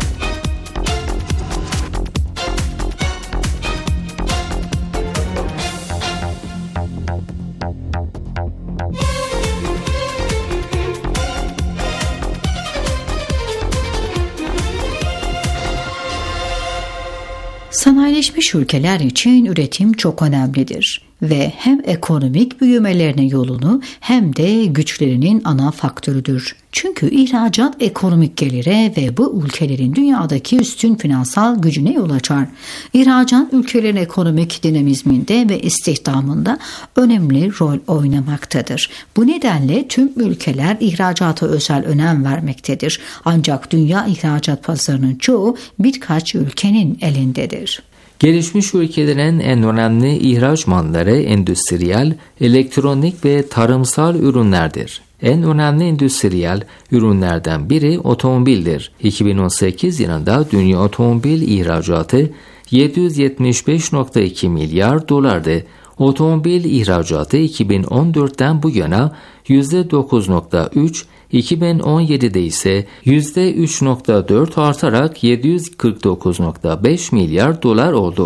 Sanayileşmiş ülkeler için üretim çok önemlidir ve hem ekonomik büyümelerine yolunu hem de güçlerinin ana faktörüdür. Çünkü ihracat ekonomik gelire ve bu ülkelerin dünyadaki üstün finansal gücüne yol açar. İhracat ülkelerin ekonomik dinamizminde ve istihdamında önemli rol oynamaktadır. Bu nedenle tüm ülkeler ihracata özel önem vermektedir. Ancak dünya ihracat pazarının çoğu birkaç ülkenin elindedir. Gelişmiş ülkelerin en önemli ihraç malları endüstriyel, elektronik ve tarımsal ürünlerdir. En önemli endüstriyel ürünlerden biri otomobildir. iki bin on sekiz yılında dünya otomobil ihracatı yedi yüz yetmiş beş virgül iki milyar dolardı. Otomobil ihracatı iki bin on dörtten bu yana yüzde dokuz virgül üç, iki bin on yedide ise yüzde üç virgül dört artarak yedi yüz kırk dokuz virgül beş milyar dolar oldu.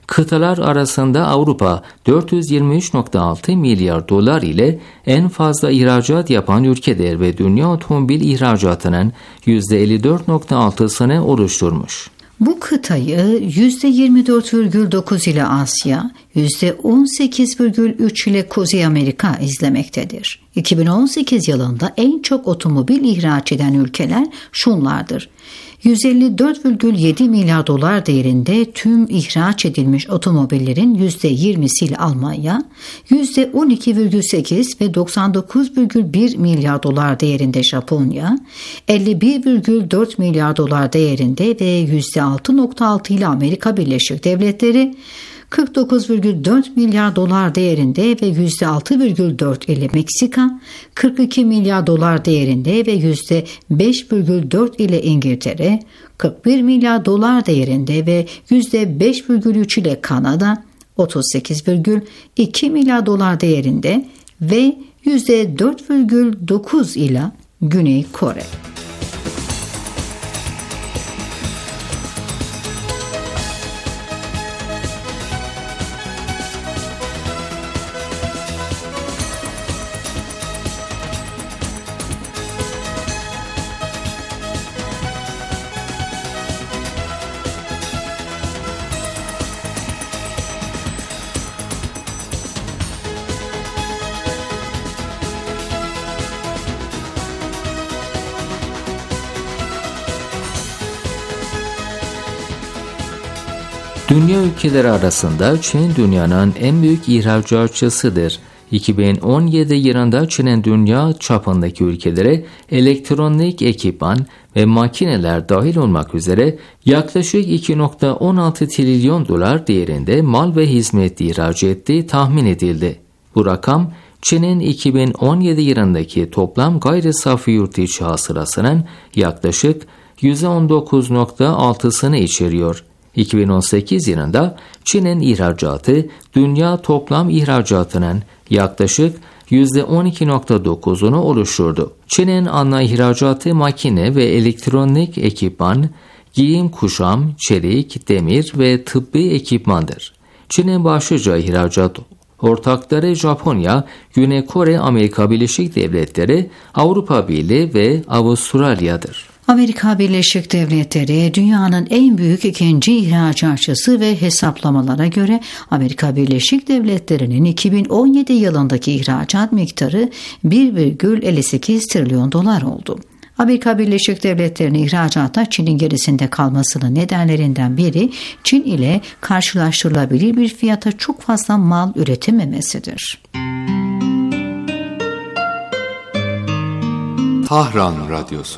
Kıtalar arasında Avrupa dört yüz yirmi üç virgül altı milyar dolar ile en fazla ihracat yapan ülkedir ve dünya otomobil ihracatının yüzde elli dört virgül altısını oluşturmuş. Bu kıtayı yüzde yirmi dört virgül dokuz ile Asya, yüzde on sekiz virgül üç ile Kuzey Amerika izlemektedir. iki bin on sekiz yılında en çok otomobil ihraç eden ülkeler şunlardır. yüz elli dört virgül yedi milyar dolar değerinde tüm ihraç edilmiş otomobillerin yüzde yirmisiyle Almanya, yüzde on iki virgül sekiz ve doksan dokuz virgül bir milyar dolar değerinde Japonya, elli bir virgül dört milyar dolar değerinde ve yüzde altı virgül altı ile Amerika Birleşik Devletleri, kırk dokuz virgül dört milyar dolar değerinde ve yüzde altı virgül dört ile Meksika, kırk iki milyar dolar değerinde ve yüzde beş virgül dört ile İngiltere, kırk bir milyar dolar değerinde ve yüzde beş virgül üç ile Kanada, otuz sekiz virgül iki milyar dolar değerinde ve yüzde dört virgül dokuz ile Güney Kore. Dünya ülkeleri arasında Çin dünyanın en büyük ihracatçısıdır. iki bin on yedi yılında Çin'in dünya çapındaki ülkelere elektronik ekipman ve makineler dahil olmak üzere yaklaşık iki virgül on altı trilyon dolar değerinde mal ve hizmet ihraç ettiği tahmin edildi. Bu rakam Çin'in iki bin on yedi yılındaki toplam gayri safi yurt içi hasılasının yaklaşık yüzde on dokuz virgül altısını içeriyor. iki bin on sekiz yılında Çin'in ihracatı dünya toplam ihracatının yaklaşık yüzde on iki virgül dokuzunu oluşturdu. Çin'in ana ihracatı makine ve elektronik ekipman, giyim kuşam, çelik, demir ve tıbbi ekipmandır. Çin'in başlıca ihracat ortakları Japonya, Güney Kore, Amerika Birleşik Devletleri, Avrupa Birliği ve Avustralya'dır. Amerika Birleşik Devletleri dünyanın en büyük ikinci ihracatçısı ve hesaplamalara göre Amerika Birleşik Devletleri'nin iki bin on yedi yılındaki ihracat miktarı bir virgül elli sekiz trilyon dolar oldu. Amerika Birleşik Devletleri'nin ihracatta Çin'in gerisinde kalmasının nedenlerinden biri Çin ile karşılaştırılabilir bir fiyata çok fazla mal üretememesidir. Tahran Radyosu.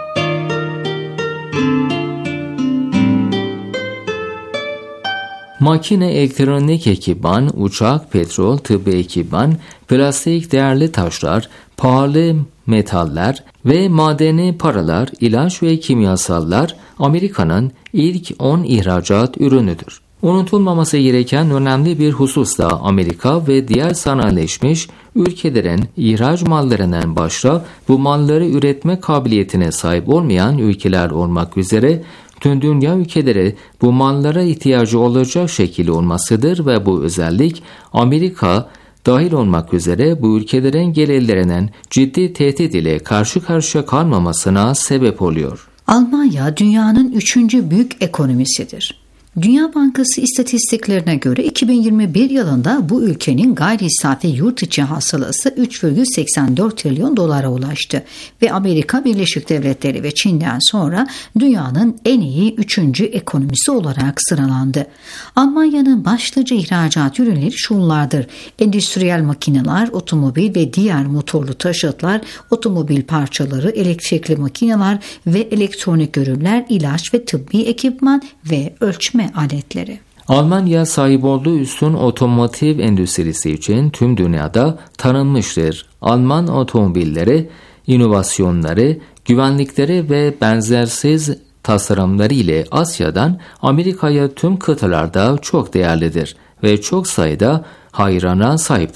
Makine, elektronik ekipman, uçak, petrol, tıbbi ekipman, plastik, değerli taşlar, pahalı metaller ve madeni paralar, ilaç ve kimyasallar Amerika'nın ilk on ihracat ürünüdür. Unutulmaması gereken önemli bir husus da Amerika ve diğer sanayileşmiş ülkelerin ihraç mallarından başta bu malları üretme kabiliyetine sahip olmayan ülkeler olmak üzere tüm dünya ülkeleri bu mallara ihtiyacı olacak şekilde olmasıdır ve bu özellik Amerika dahil olmak üzere bu ülkelerin gelirlerinin ciddi tehdit ile karşı karşıya kalmamasına sebep oluyor. Almanya dünyanın üçüncü büyük ekonomisidir. Dünya Bankası istatistiklerine göre iki bin yirmi bir yılında bu ülkenin gayri safi yurt içi hasılası üç virgül seksen dört trilyon dolara ulaştı ve Amerika Birleşik Devletleri ve Çin'den sonra dünyanın en iyi üçüncü ekonomisi olarak sıralandı. Almanya'nın başlıca ihracat ürünleri şunlardır: endüstriyel makineler, otomobil ve diğer motorlu taşıtlar, otomobil parçaları, elektrikli makineler ve elektronik ürünler, ilaç ve tıbbi ekipman ve ölçme aletleri. Almanya sahip olduğu üstün otomotiv endüstrisi için tüm dünyada tanınmıştır. Alman otomobilleri, inovasyonları, güvenlikleri ve benzersiz tasarımları ile Asya'dan Amerika'ya tüm kıtalarda çok değerlidir ve çok sayıda hayrana sahiptir.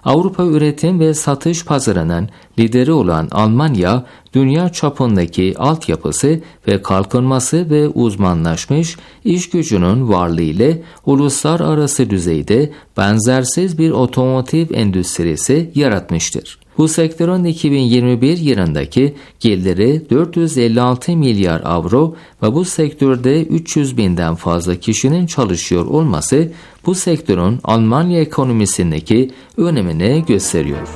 Avrupa üretim ve satış pazarının lideri olan Almanya, dünya çapındaki altyapısı ve kalkınması ve uzmanlaşmış iş gücünün varlığı ile uluslararası düzeyde benzersiz bir otomotiv endüstrisi yaratmıştır. Bu sektörün iki bin yirmi bir yılındaki geliri dört yüz elli altı milyar avro ve bu sektörde üç yüz binden fazla kişinin çalışıyor olması bu sektörün Almanya ekonomisindeki önemini gösteriyor.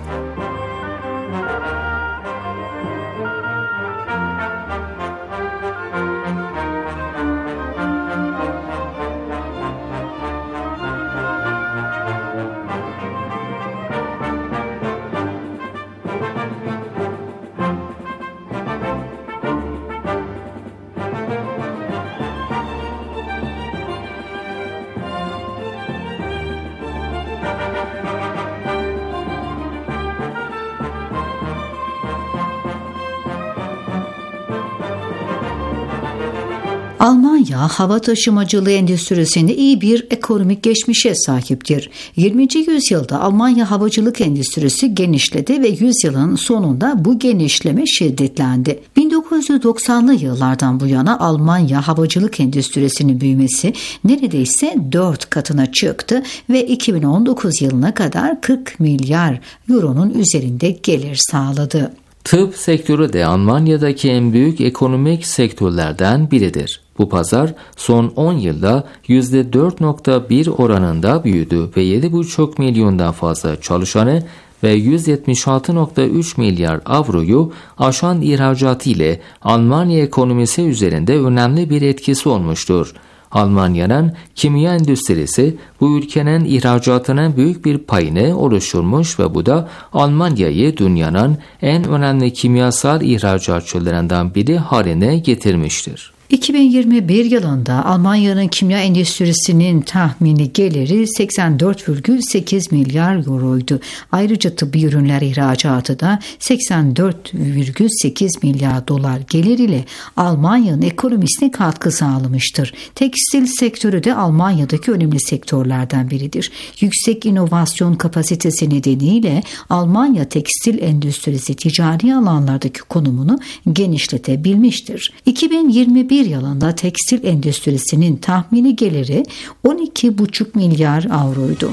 Almanya hava taşımacılığı endüstrisinde iyi bir ekonomik geçmişe sahiptir. yirminci yüzyılda Almanya havacılık endüstrisi genişledi ve yüzyılın sonunda bu genişleme şiddetlendi. bin dokuz yüz doksanlı yıllardan bu yana Almanya havacılık endüstrisinin büyümesi neredeyse dört katına çıktı ve iki bin on dokuz yılına kadar kırk milyar euronun üzerinde gelir sağladı. Tıp sektörü de Almanya'daki en büyük ekonomik sektörlerden biridir. Bu pazar son on yılda yüzde dört virgül bir oranında büyüdü ve yedi buçuk milyondan fazla çalışanı ve yüz yetmiş altı virgül üç milyar avroyu aşan ihracatı ile Almanya ekonomisi üzerinde önemli bir etkisi olmuştur. Almanya'nın kimya endüstrisi bu ülkenin ihracatının büyük bir payını oluşturmuş ve bu da Almanya'yı dünyanın en önemli kimyasal ihracatçılarından biri haline getirmiştir. iki bin yirmi bir yılında Almanya'nın kimya endüstrisinin tahmini geliri seksen dört virgül sekiz milyar euroydu. Ayrıca tıbbi ürünler ihracatı da seksen dört virgül sekiz milyar dolar gelir ile Almanya'nın ekonomisine katkı sağlamıştır. Tekstil sektörü de Almanya'daki önemli sektörlerden biridir. Yüksek inovasyon kapasitesi nedeniyle Almanya tekstil endüstrisi ticari alanlardaki konumunu genişletebilmiştir. iki bin yirmi bir yılında tekstil endüstrisinin tahmini geliri on iki buçuk milyar avroydu.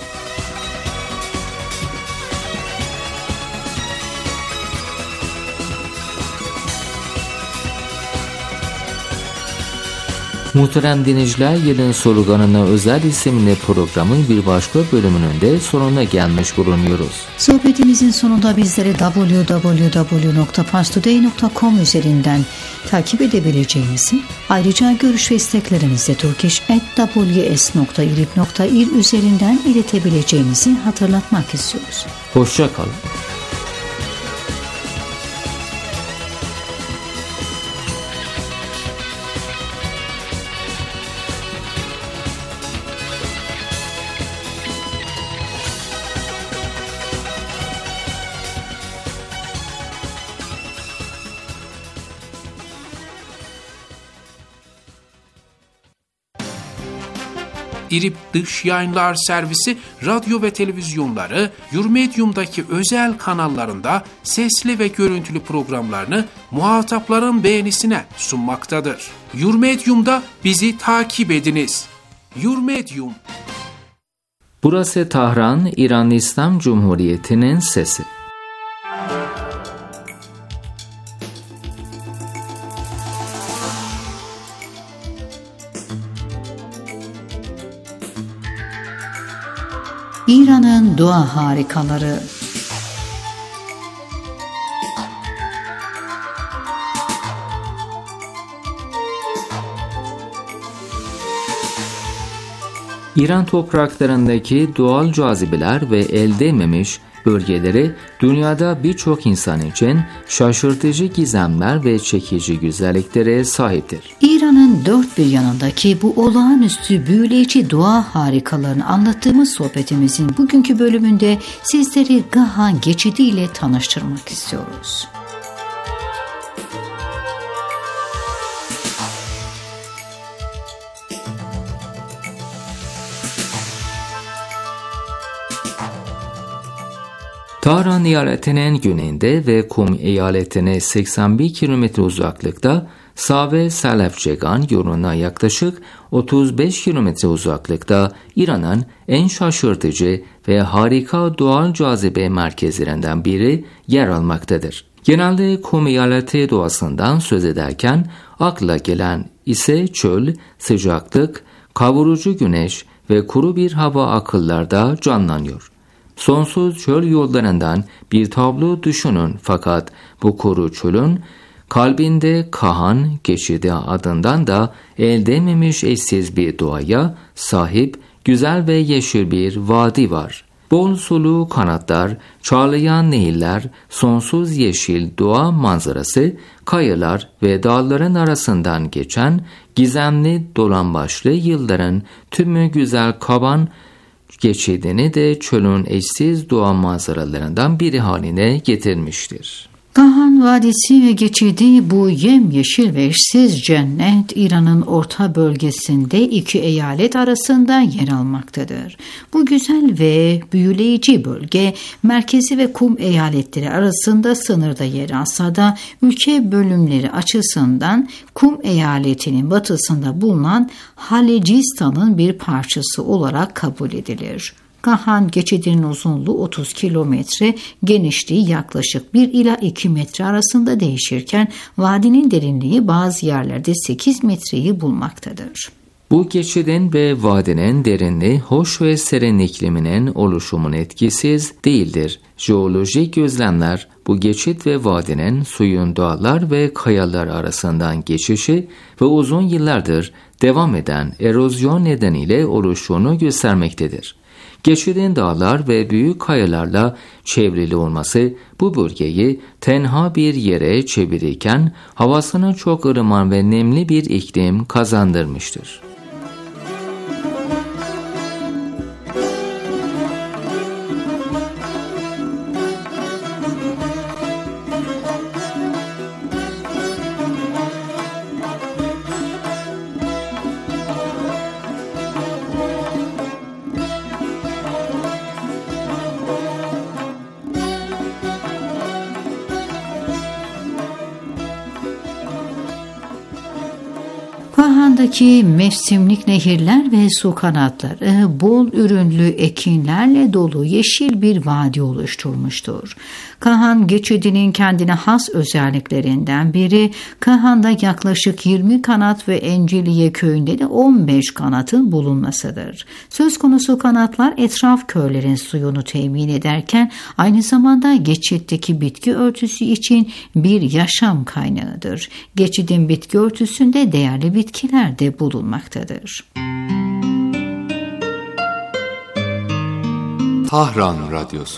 Muhterem dinleyiciler, Yılın Sloganına Özel isimli programın bir başka bölümünün de sonuna gelmiş bulunuyoruz. Sohbetimizin sonunda bizleri double-u double-u double-u nokta parstoday nokta com üzerinden takip edebileceğinizi, ayrıca görüş ve isteklerinizi turkish at w s nokta irib nokta ir üzerinden iletebileceğinizi hatırlatmak istiyoruz. Hoşça kalın. İrib Dış Yayınlar Servisi radyo ve televizyonları Yurmedyum'daki özel kanallarında sesli ve görüntülü programlarını muhatapların beğenisine sunmaktadır. Yurmedyum'da bizi takip ediniz. Yurmedyum. Burası Tahran, İran İslam Cumhuriyeti'nin sesi. İran'ın doğa harikaları. İran topraklarındaki doğal cazibeler ve el değmemiş bölgeleri dünyada birçok insan için şaşırtıcı gizemler ve çekici güzelliklere sahiptir. İran'ın dört bir yanındaki bu olağanüstü büyüleyici doğa harikalarını anlattığımız sohbetimizin bugünkü bölümünde sizleri Gahan geçidi ile tanıştırmak istiyoruz. Tahran eyaletinin güneyinde ve Kum eyaletine seksen bir kilometre uzaklıkta, Save Salefçegan yoluna yaklaşık otuz beş kilometre uzaklıkta İran'ın en şaşırtıcı ve harika doğal cazibe merkezlerinden biri yer almaktadır. Genelde Kum eyaleti doğasından söz ederken akla gelen ise çöl, sıcaklık, kavurucu güneş ve kuru bir hava akıllarda canlanıyor. Sonsuz çöl yollarından bir tablo düşünün, fakat bu kuru çölün kalbinde Kahan Geçidi adından da el değmemiş eşsiz bir doğaya sahip güzel ve yeşil bir vadi var. Bol sulu kanatlar, çağlayan nehirler, sonsuz yeşil doğa manzarası, kayalar ve dağların arasından geçen gizemli dolambaçlı yılların tümü güzel Kaban geçidini de çölün eşsiz doğa manzaralarından biri haline getirmiştir. Kahan Vadisi ve geçidi bu yemyeşil ve eşsiz cennet İran'ın orta bölgesinde iki eyalet arasında yer almaktadır. Bu güzel ve büyüleyici bölge merkezi ve Kum eyaletleri arasında sınırda yer alsa da ülke bölümleri açısından Kum eyaletinin batısında bulunan Halecistan'ın bir parçası olarak kabul edilir. Kahan geçidinin uzunluğu otuz kilometre, genişliği yaklaşık bir ila iki metre arasında değişirken vadinin derinliği bazı yerlerde sekiz metreyi bulmaktadır. Bu geçidin ve vadinin derinliği hoş ve serin ikliminin oluşumun etkisiz değildir. Jeolojik gözlemler bu geçit ve vadinin suyun dağlar ve kayalar arasından geçişi ve uzun yıllardır devam eden erozyon nedeniyle oluştuğunu göstermektedir. Geçidin dağlar ve büyük kayalarla çevrili olması bu bölgeyi tenha bir yere çevirirken havasını çok ılıman ve nemli bir iklim kazandırmıştır. Kahan'daki mevsimlik nehirler ve su kanatları bol ürünlü ekinlerle dolu yeşil bir vadi oluşturmuştur. Kahan geçidinin kendine has özelliklerinden biri, Kahan'da yaklaşık yirmi kanat ve Enceliye köyünde de on beş kanatın bulunmasıdır. Söz konusu kanatlar etraf köylerin suyunu temin ederken aynı zamanda geçitteki bitki örtüsü için bir yaşam kaynağıdır. Geçidin bitki örtüsünde değerli bitkiler de bulunmaktadır. Tahran Radyosu.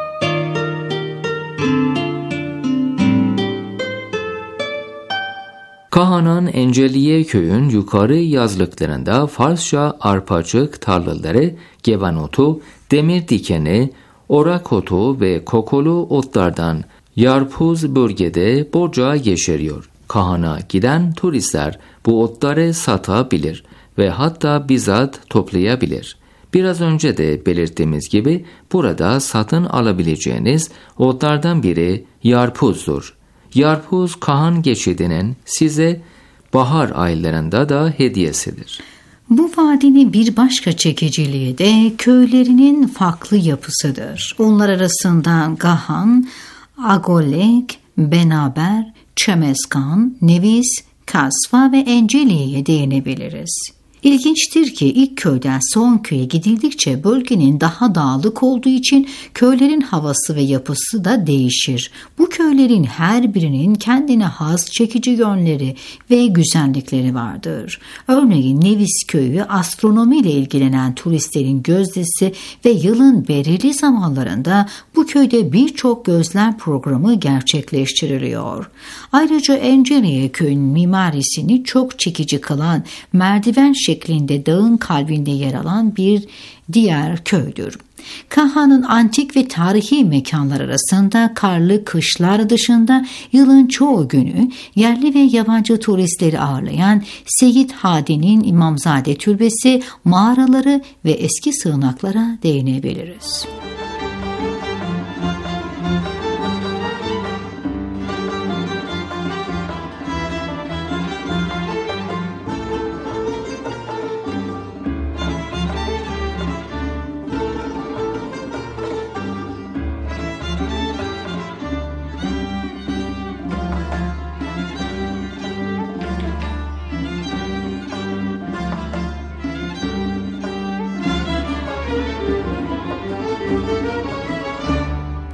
Kahan'ın Enceliye köyün yukarı yazlıklarında Farsça arpacık tarlaları, gevan otu, demir dikeni, orak otu ve kokulu otlardan yarpuz bölgede bolca yeşeriyor. Kahan'a giden turistler bu otları satabilir ve hatta bizzat toplayabilir. Biraz önce de belirttiğimiz gibi burada satın alabileceğiniz otlardan biri yarpuzdur. Yarpuz Kahan geçidinin size bahar aylarında da hediyesidir. Bu vadinin bir başka çekiciliği de köylerinin farklı yapısıdır. Onlar arasında Kahan, Agolek, Benaber, Çemezkan, Nevis, Kasva ve Enceliye'ye değinebiliriz. İlginçtir ki ilk köyden son köye gidildikçe bölgenin daha dağlık olduğu için köylerin havası ve yapısı da değişir. Bu köylerin her birinin kendine has çekici yönleri ve güzellikleri vardır. Örneğin Nevis köyü astronomiyle ilgilenen turistlerin gözdesi ve yılın belirli zamanlarında bu köyde birçok gözlem programı gerçekleştiriliyor. Ayrıca Enceliye köyün mimarisini çok çekici kılan merdiven şeklinde dağın kalbinde yer alan bir diğer köydür. Kahan'ın antik ve tarihi mekanlar arasında karlı kışlar dışında yılın çoğu günü yerli ve yabancı turistleri ağırlayan Seyyid Hadi'nin İmamzade Türbesi, mağaraları ve eski sığınaklara değinebiliriz.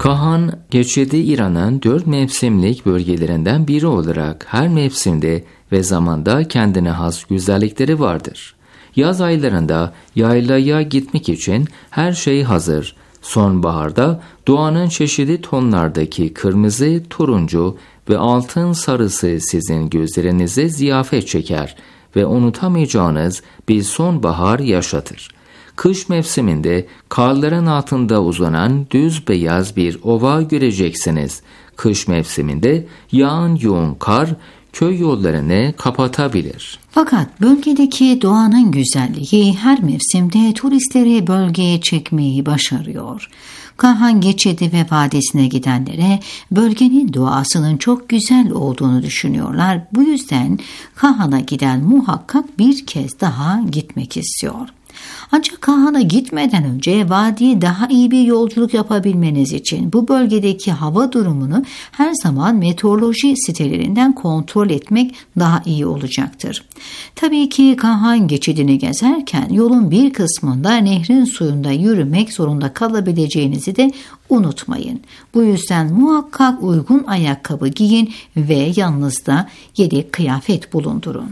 Kahan, Geçidi İran'ın dört mevsimlik bölgelerinden biri olarak her mevsimde ve zamanda kendine has güzellikleri vardır. Yaz aylarında yaylaya gitmek için her şey hazır. Sonbaharda doğanın çeşitli tonlardaki kırmızı, turuncu ve altın sarısı sizin gözlerinize ziyafet çeker ve unutamayacağınız bir sonbahar yaşatır. Kış mevsiminde karların altında uzanan düz beyaz bir ova göreceksiniz. Kış mevsiminde yağan yoğun kar köy yollarını kapatabilir. Fakat bölgedeki doğanın güzelliği her mevsimde turistleri bölgeye çekmeyi başarıyor. Kahan Geçidi ve Vadisi'ne gidenlere bölgenin doğasının çok güzel olduğunu düşünüyorlar. Bu yüzden Kahan'a giden muhakkak bir kez daha gitmek istiyor. Ancak Kahan'a gitmeden önce vadiye daha iyi bir yolculuk yapabilmeniz için bu bölgedeki hava durumunu her zaman meteoroloji sitelerinden kontrol etmek daha iyi olacaktır. Tabii ki Kahan geçidini gezerken yolun bir kısmında nehrin suyunda yürümek zorunda kalabileceğinizi de unutmayın. Bu yüzden muhakkak uygun ayakkabı giyin ve yanınızda yedek kıyafet bulundurun.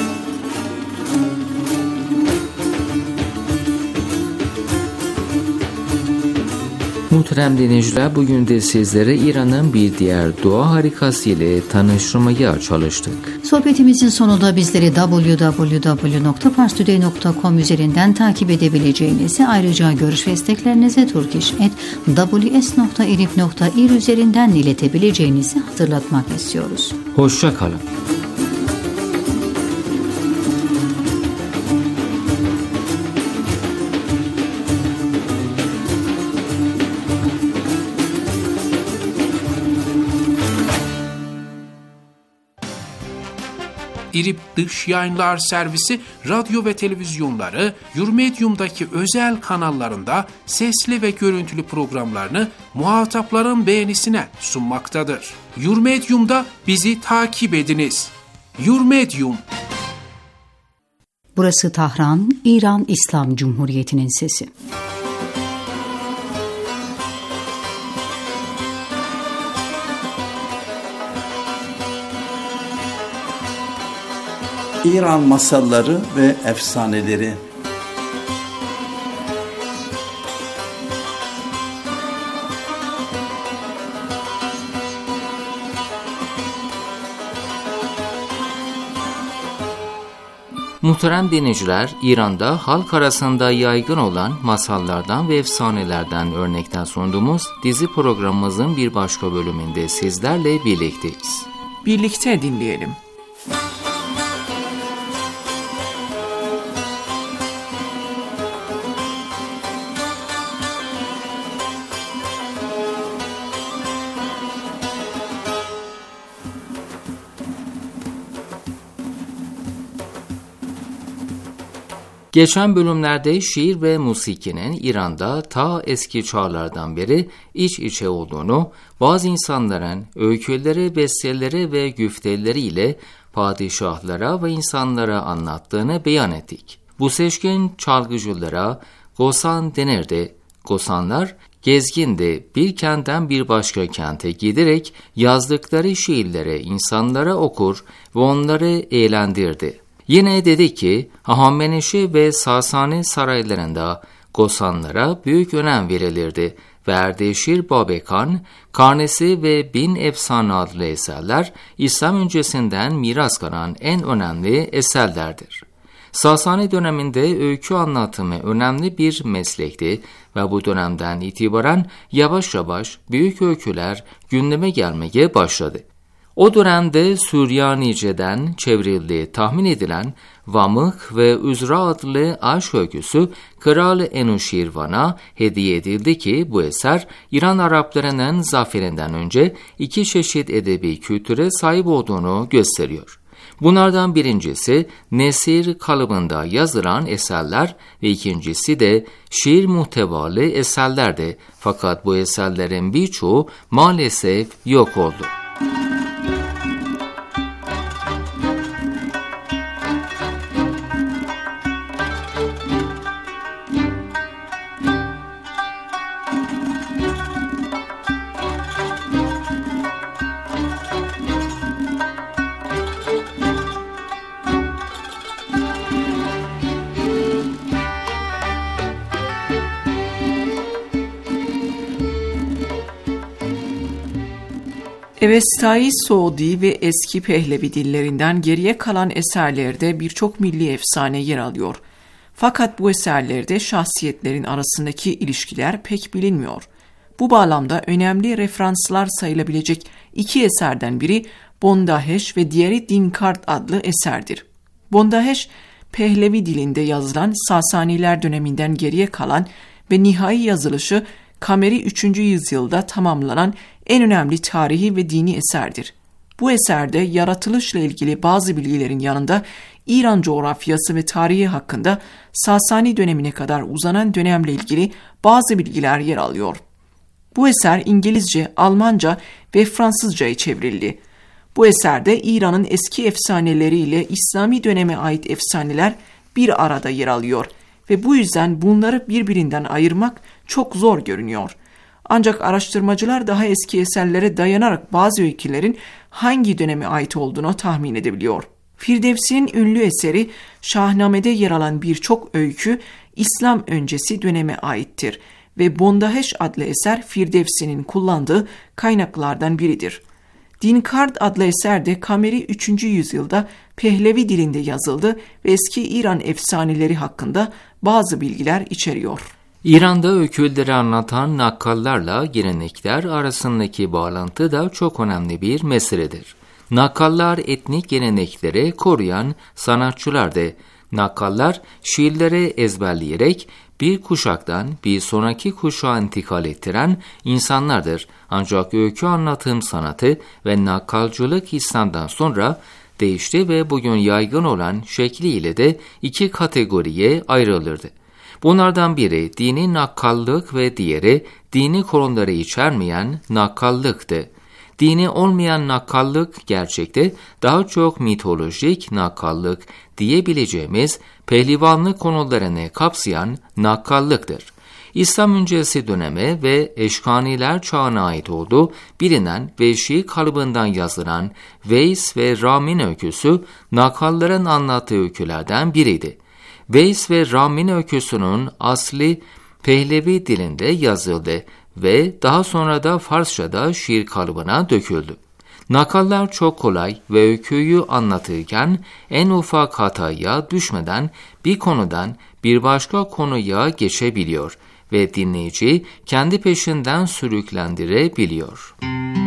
Muhterem dinleyiciler, bugün de sizlere İran'ın bir diğer doğa harikası ile tanıştırmaya çalıştık. Sohbetimizin sonunda bizleri double-u double-u double-u nokta pars today nokta com üzerinden takip edebileceğinizi, ayrıca görüş ve isteklerinizi turkish at w s nokta irib nokta ir üzerinden iletebileceğinizi hatırlatmak istiyoruz. Hoşça kalın. İrib Dış Yayınlar Servisi radyo ve televizyonları Yurmedyum'daki özel kanallarında sesli ve görüntülü programlarını muhatapların beğenisine sunmaktadır. Yurmedyum'da bizi takip ediniz. Yurmedyum. Burası Tahran, İran İslam Cumhuriyeti'nin sesi. İran masalları ve efsaneleri. Muhterem dinleyiciler, İran'da halk arasında yaygın olan masallardan ve efsanelerden örnekten sunduğumuz dizi programımızın bir başka bölümünde sizlerle birlikteyiz. Birlikte dinleyelim. Geçen bölümlerde şiir ve musikinin İran'da ta eski çağlardan beri iç içe olduğunu, bazı insanların öyküleri, besteleri ve güfteleriyle padişahlara ve insanlara anlattığını beyan ettik. Bu seçkin çalgıcılara gosan denirdi. Gosanlar gezgindi, bir kentten bir başka kente giderek yazdıkları şiirleri insanlara okur ve onları eğlendirdi. Yine dedi ki, Hahameneşe ve Sasani saraylarında gosanlara büyük önem verilirdi ve Erdeşir Babekan, Karnesi ve Bin Efsane adlı eserler İslam öncesinden miras kalan en önemli eserlerdir. Sasani döneminde öykü anlatımı önemli bir meslekti ve bu dönemden itibaren yavaş yavaş büyük öyküler gündeme gelmeye başladı. O dönemde Süryanice'den çevrildiği tahmin edilen Vamık ve Üzra adlı aşk öyküsü Kral Enuşirvan'a hediye edildi ki bu eser İran Araplarının zaferinden önce iki çeşit edebi kültüre sahip olduğunu gösteriyor. Bunlardan birincisi nesir kalıbında yazılan eserler ve ikincisi de şiir muhtevalı eserlerdi. Fakat bu eserlerin birçoğu maalesef yok oldu. Evestai Suudi ve eski Pehlevi dillerinden geriye kalan eserlerde birçok milli efsane yer alıyor. Fakat bu eserlerde şahsiyetlerin arasındaki ilişkiler pek bilinmiyor. Bu bağlamda önemli referanslar sayılabilecek iki eserden biri Bondahesh ve diğeri Dinkart adlı eserdir. Bondahesh, Pehlevi dilinde yazılan Sasaniler döneminden geriye kalan ve nihai yazılışı Kameri üçüncü yüzyılda tamamlanan en önemli tarihi ve dini eserdir. Bu eserde yaratılışla ilgili bazı bilgilerin yanında İran coğrafyası ve tarihi hakkında Sasani dönemine kadar uzanan dönemle ilgili bazı bilgiler yer alıyor. Bu eser İngilizce, Almanca ve Fransızca'ya çevrildi. Bu eserde İran'ın eski efsaneleriyle İslami döneme ait efsaneler bir arada yer alıyor ve bu yüzden bunları birbirinden ayırmak çok zor görünüyor. Ancak araştırmacılar daha eski eserlere dayanarak bazı öykülerin hangi döneme ait olduğunu tahmin edebiliyor. Firdevsi'nin ünlü eseri Şahname'de yer alan birçok öykü İslam öncesi döneme aittir ve Bondahesh adlı eser Firdevsi'nin kullandığı kaynaklardan biridir. Dinkart adlı eser de Kameri üçüncü yüzyılda Pehlevi dilinde yazıldı ve eski İran efsaneleri hakkında bazı bilgiler içeriyor. İran'da öyküleri anlatan nakkallarla gelenekler arasındaki bağlantı da çok önemli bir meseledir. Nakkallar etnik gelenekleri koruyan sanatçılardı. Nakkallar şiirleri ezberleyerek bir kuşaktan bir sonraki kuşağa intikal ettiren insanlardır. Ancak öykü anlatım sanatı ve nakkalcılık İslam'dan sonra değişti ve bugün yaygın olan şekliyle de iki kategoriye ayrılırdı. Bunlardan biri dini nakkallık ve diğeri dini konuları içermeyen nakkallıktı. Dini olmayan nakkallık gerçekte daha çok mitolojik nakkallık diyebileceğimiz pehlivanlık konularını kapsayan nakkallıktır. İslam öncesi döneme ve Eşkaniler çağına ait olduğu bilinen ve Şii kalıbından yazılan Veys ve Ramin öyküsü nakkalların anlattığı öykülerden biriydi. Veys ve Ramin öyküsünün asli Pehlevi dilinde yazıldı ve daha sonra da Farsça'da şiir kalıbına döküldü. Nakallar çok kolay ve öyküyü anlatırken en ufak hataya düşmeden bir konudan bir başka konuya geçebiliyor ve dinleyici kendi peşinden sürüklendirebiliyor.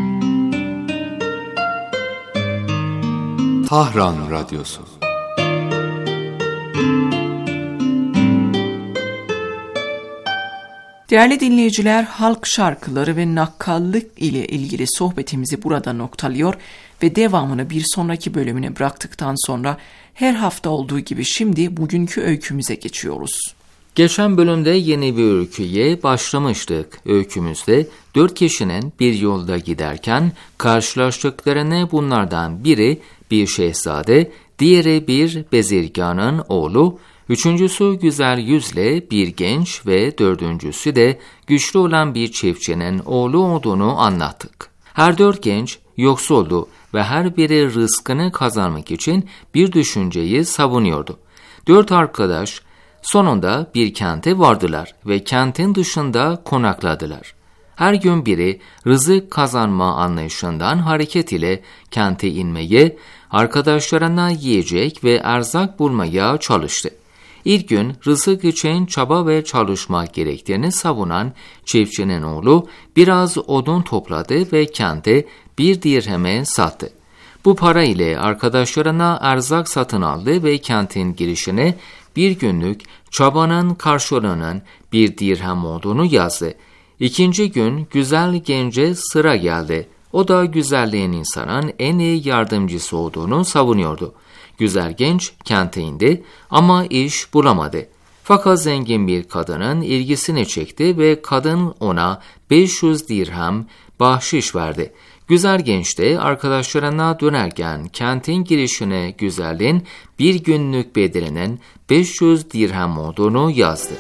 Tahran Radyosu. Değerli dinleyiciler, halk şarkıları ve nakkallık ile ilgili sohbetimizi burada noktalıyor ve devamını bir sonraki bölümüne bıraktıktan sonra her hafta olduğu gibi şimdi bugünkü öykümüze geçiyoruz. Geçen bölümde yeni bir öyküye başlamıştık. Öykümüzde dört kişinin bir yolda giderken karşılaştıklarını bunlardan biri bir şehzade, diğeri bir bezirganın oğlu, üçüncüsü güzel yüzle bir genç ve dördüncüsü de güçlü olan bir çiftçinin oğlu olduğunu anlattık. Her dört genç yoksuldu ve her biri rızkını kazanmak için bir düşünceyi savunuyordu. Dört arkadaş sonunda bir kente vardılar ve kentin dışında konakladılar. Her gün biri rızık kazanma anlayışından hareket ile kente inmeye, arkadaşlarına yiyecek ve erzak bulmaya çalıştı. İlk gün rızık için çaba ve çalışmak gerektiğini savunan çiftçinin oğlu biraz odun topladı ve kente bir dirheme sattı. Bu para ile arkadaşlarına erzak satın aldı ve kentin girişine bir günlük çabanın karşılığının bir dirhem olduğunu yazdı. İkinci gün güzel gence sıra geldi. O da güzelliğin insanın en iyi yardımcısı olduğunu savunuyordu. Güzel genç kente indi ama iş bulamadı. Fakat zengin bir kadının ilgisini çekti ve kadın ona beş yüz dirhem bahşiş verdi. Güzel genç de arkadaşlarına dönerken kentin girişine güzelliğin bir günlük bedelinin beş yüz dirhem olduğunu yazdı.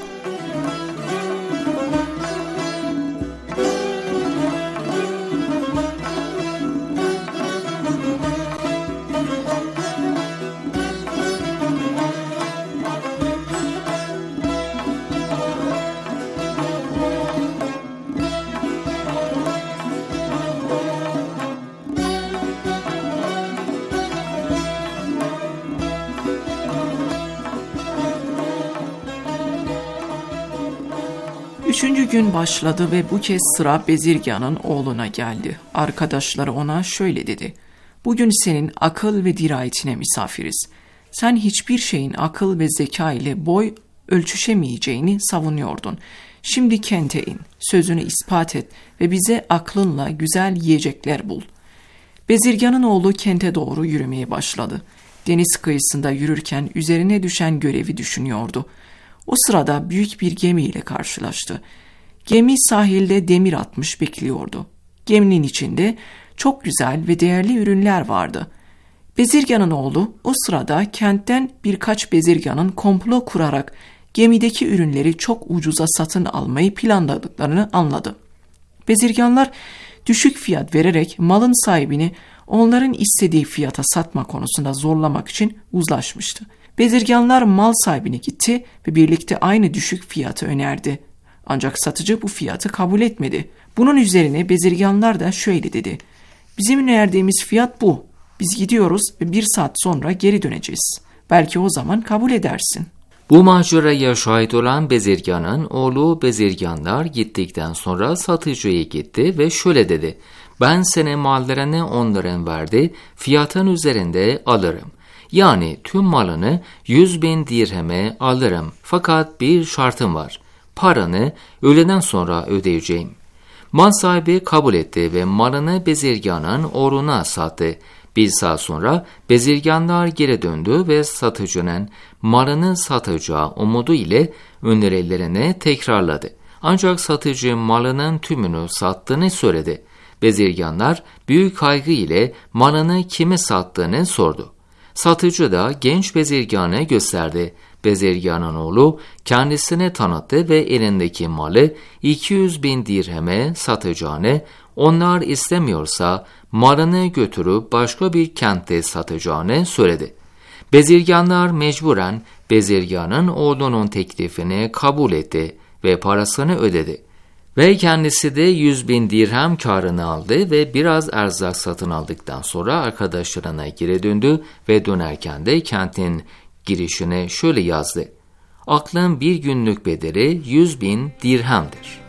gün başladı ve bu kez sıra Bezirgan'ın oğluna geldi. Arkadaşları ona şöyle dedi: "Bugün senin akıl ve dirayetine misafiriz. Sen hiçbir şeyin akıl ve zeka ile boy ölçüşemeyeceğini savunuyordun. Şimdi kente in, sözünü ispat et ve bize aklınla güzel yiyecekler bul." Bezirgan'ın oğlu kente doğru yürümeye başladı. Deniz kıyısında yürürken üzerine düşen görevi düşünüyordu. O sırada büyük bir gemiyle karşılaştı. Gemi sahilde demir atmış bekliyordu. Geminin içinde çok güzel ve değerli ürünler vardı. Bezirgan'ın oğlu o sırada kentten birkaç bezirganın komplo kurarak gemideki ürünleri çok ucuza satın almayı planladıklarını anladı. Bezirganlar düşük fiyat vererek malın sahibini onların istediği fiyata satma konusunda zorlamak için uzlaşmıştı. Bezirganlar mal sahibine gitti ve birlikte aynı düşük fiyatı önerdi. Ancak satıcı bu fiyatı kabul etmedi. Bunun üzerine bezirganlar da şöyle dedi: "Bizim önerdiğimiz fiyat bu. Biz gidiyoruz ve bir saat sonra geri döneceğiz. Belki o zaman kabul edersin." Bu maceraya şahit olan Bezirgan'ın oğlu Bezirganlar gittikten sonra satıcıya gitti ve şöyle dedi: "Ben sana mallarını onların verdi, fiyatın üzerinde alırım. Yani tüm malını yüz bin dirheme alırım. Fakat bir şartım var. Paranı öğleden sonra ödeyeceğim." Mal sahibi kabul etti ve malını Bezirgan'ın oğluna sattı. Bir saat sonra bezirganlar geri döndü ve satıcının malını satacağı umudu ile önerilerini tekrarladı. Ancak satıcı malının tümünü sattığını söyledi. Bezirganlar büyük kaygı ile malını kime sattığını sordu. Satıcı da genç bezirganı gösterdi. Bezirganın oğlu kendisini tanıttı ve elindeki malı iki yüz bin dirheme satacağını, onlar istemiyorsa malını götürüp başka bir kentte satacağını söyledi. Bezirganlar mecburen bezirganın oğlunun teklifini kabul etti ve parasını ödedi. Ve kendisi de yüz bin dirhem karını aldı ve biraz erzak satın aldıktan sonra arkadaşlarına geri döndü ve dönerken de kentin girişine şöyle yazdı: "Aklın bir günlük bedeli yüz bin dirhemdir."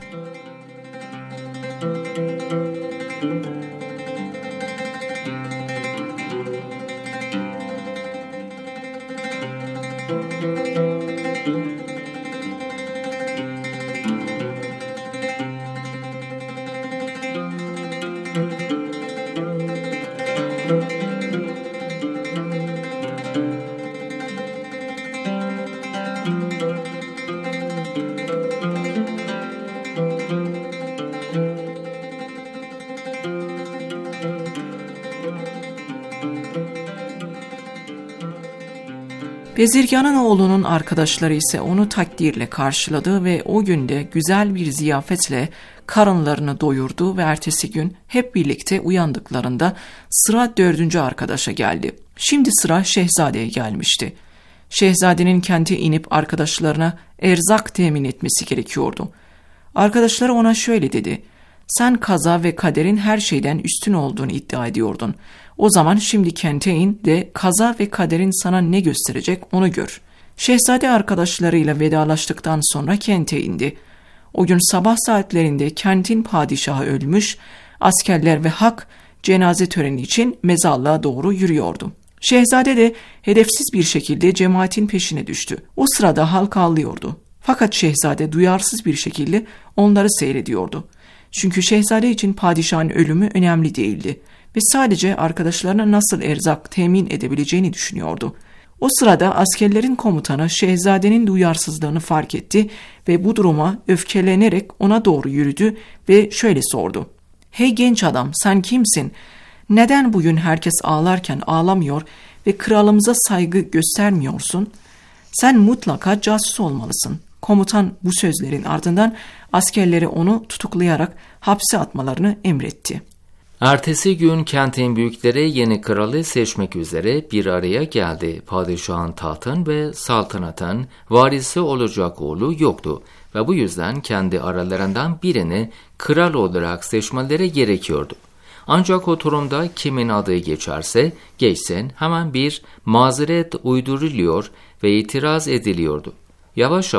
Bezirganın oğlunun arkadaşları ise onu takdirle karşıladı ve o günde güzel bir ziyafetle karınlarını doyurdu ve ertesi gün hep birlikte uyandıklarında sıra dördüncü arkadaşa geldi. Şimdi sıra Şehzade'ye gelmişti. Şehzadenin kente inip arkadaşlarına erzak temin etmesi gerekiyordu. Arkadaşları ona şöyle dedi: "Sen kaza ve kaderin her şeyden üstün olduğunu iddia ediyordun. O zaman şimdi kente in de kaza ve kaderin sana ne gösterecek onu gör." Şehzade arkadaşlarıyla vedalaştıktan sonra kente indi. O gün sabah saatlerinde kentin padişahı ölmüş, askerler ve halk cenaze töreni için mezarlığa doğru yürüyordu. Şehzade de hedefsiz bir şekilde cemaatin peşine düştü. O sırada halk ağlıyordu. Fakat şehzade duyarsız bir şekilde onları seyrediyordu. Çünkü şehzade için padişahın ölümü önemli değildi ve sadece arkadaşlarına nasıl erzak temin edebileceğini düşünüyordu. O sırada askerlerin komutanı şehzadenin duyarsızlığını fark etti ve bu duruma öfkelenerek ona doğru yürüdü ve şöyle sordu: "Hey genç adam, sen kimsin? Neden bugün herkes ağlarken ağlamıyor ve kralımıza saygı göstermiyorsun? Sen mutlaka casus olmalısın." Komutan bu sözlerin ardından askerleri onu tutuklayarak hapse atmalarını emretti. Ertesi gün kentin büyükleri yeni kralı seçmek üzere bir araya geldi. Padişahın tahtın ve saltanatın varisi olacak oğlu yoktu ve bu yüzden kendi aralarından birini kral olarak seçmeleri gerekiyordu. Ancak o durumda kimin adı geçerse geçsin hemen bir mazeret uyduruluyor ve itiraz ediliyordu. Yavaş yavaş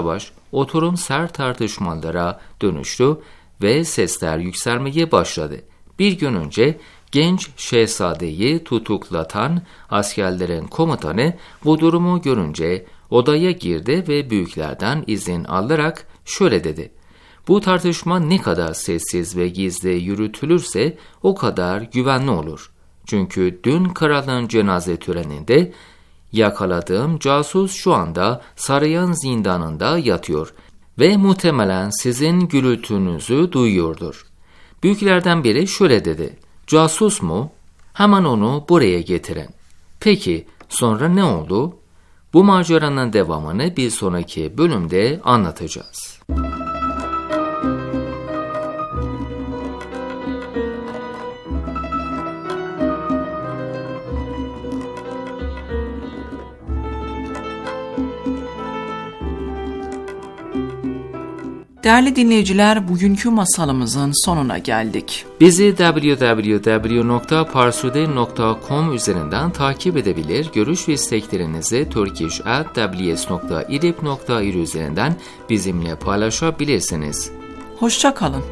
oturum sert tartışmalara dönüştü ve sesler yükselmeye başladı. Bir gün önce genç şehzadeyi tutuklatan askerlerin komutanı bu durumu görünce odaya girdi ve büyüklerden izin alarak şöyle dedi: "Bu tartışma ne kadar sessiz ve gizli yürütülürse o kadar güvenli olur. Çünkü dün kralın cenaze töreninde yakaladığım casus şu anda sarayın zindanında yatıyor ve muhtemelen sizin gürültünüzü duyuyordur." Büyüklerden biri şöyle dedi: "Casus mu? Hemen onu buraya getirin." Peki sonra ne oldu? Bu maceranın devamını bir sonraki bölümde anlatacağız. Değerli dinleyiciler, bugünkü masalımızın sonuna geldik. Bizi double-u double-u double-u nokta parsude nokta com üzerinden takip edebilir, görüş ve isteklerinizi turkish at w s nokta idip nokta ir üzerinden bizimle paylaşabilirsiniz. Hoşça kalın.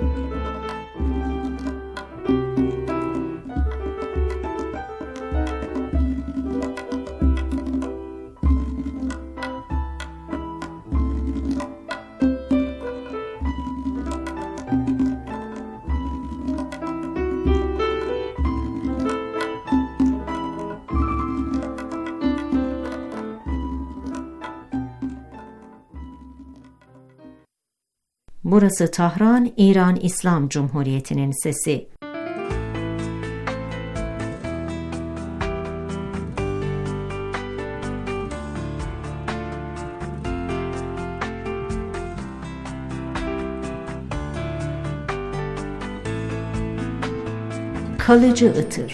Burası Tahran, İran İslam Cumhuriyeti'nin sesi. Kalıcı ıtır.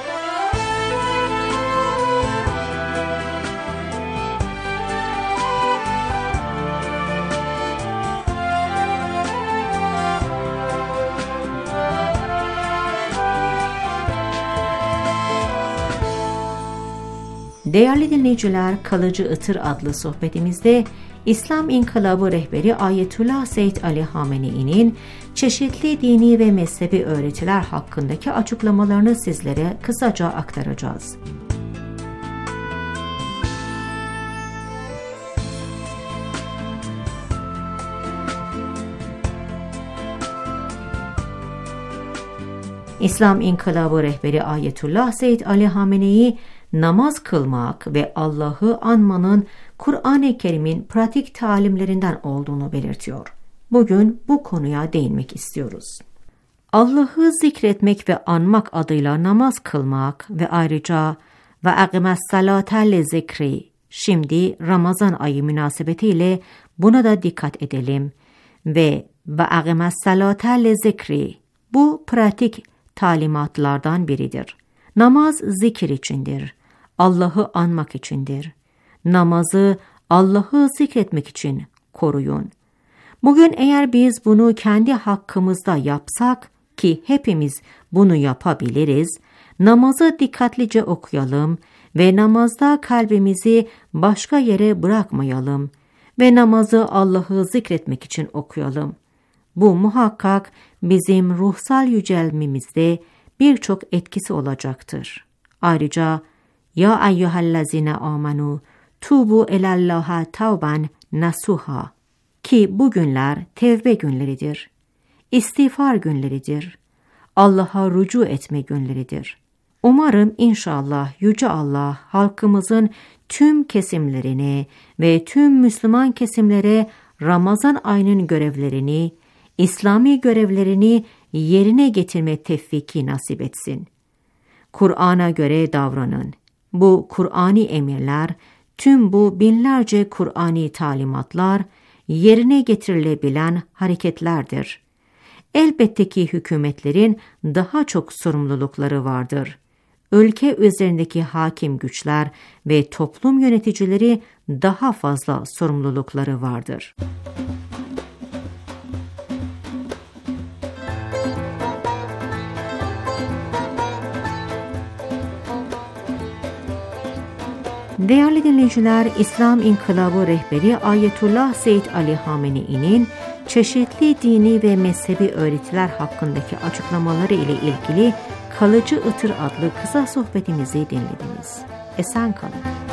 Değerli dinleyiciler, Kalıcı Itır adlı sohbetimizde İslam İnkılabı rehberi Ayetullah Seyyid Ali Hamenei'nin çeşitli dini ve mezhebi öğretiler hakkındaki açıklamalarını sizlere kısaca aktaracağız. İslam İnkılabı rehberi Ayetullah Seyyid Ali Hamenei, namaz kılmak ve Allah'ı anmanın Kur'an-ı Kerim'in pratik talimlerinden olduğunu belirtiyor. Bugün bu konuya değinmek istiyoruz. Allah'ı zikretmek ve anmak adıyla namaz kılmak ve ayrıca ve akimes salate zikri, şimdi Ramazan ayı münasebetiyle buna da dikkat edelim ve ve akimes salate zikri, bu pratik talimatlardan biridir. Namaz zikir içindir. Allah'ı anmak içindir. Namazı Allah'ı zikretmek için koruyun. Bugün eğer biz bunu kendi hakkımızda yapsak, ki hepimiz bunu yapabiliriz, namazı dikkatlice okuyalım ve namazda kalbimizi başka yere bırakmayalım ve namazı Allah'ı zikretmek için okuyalım. Bu muhakkak bizim ruhsal yücelmemizde birçok etkisi olacaktır. Ayrıca ya eyyühellezine amenu tubu ilallaha tevben nasuha, ki bu günler tevbe günleridir, istiğfar günleridir, Allah'a rücu etme günleridir. Umarım inşallah Yüce Allah halkımızın tüm kesimlerine ve tüm Müslüman kesimlere Ramazan ayının görevlerini, İslami görevlerini yerine getirme tevfiki nasip etsin. Kur'an'a göre davranın. Bu Kur'ani emirler, tüm bu binlerce Kur'ani talimatlar yerine getirilebilen hareketlerdir. Elbette ki hükümetlerin daha çok sorumlulukları vardır. Ülke üzerindeki hakim güçler ve toplum yöneticileri daha fazla sorumlulukları vardır. Değerli dinleyiciler, İslam İnkılabı rehberi Ayetullah Seyyid Ali Hamenei'nin çeşitli dini ve mezhebi öğretiler hakkındaki açıklamaları ile ilgili Kalıcı Itır adlı kısa sohbetimizi dinlediniz. Esen kalın.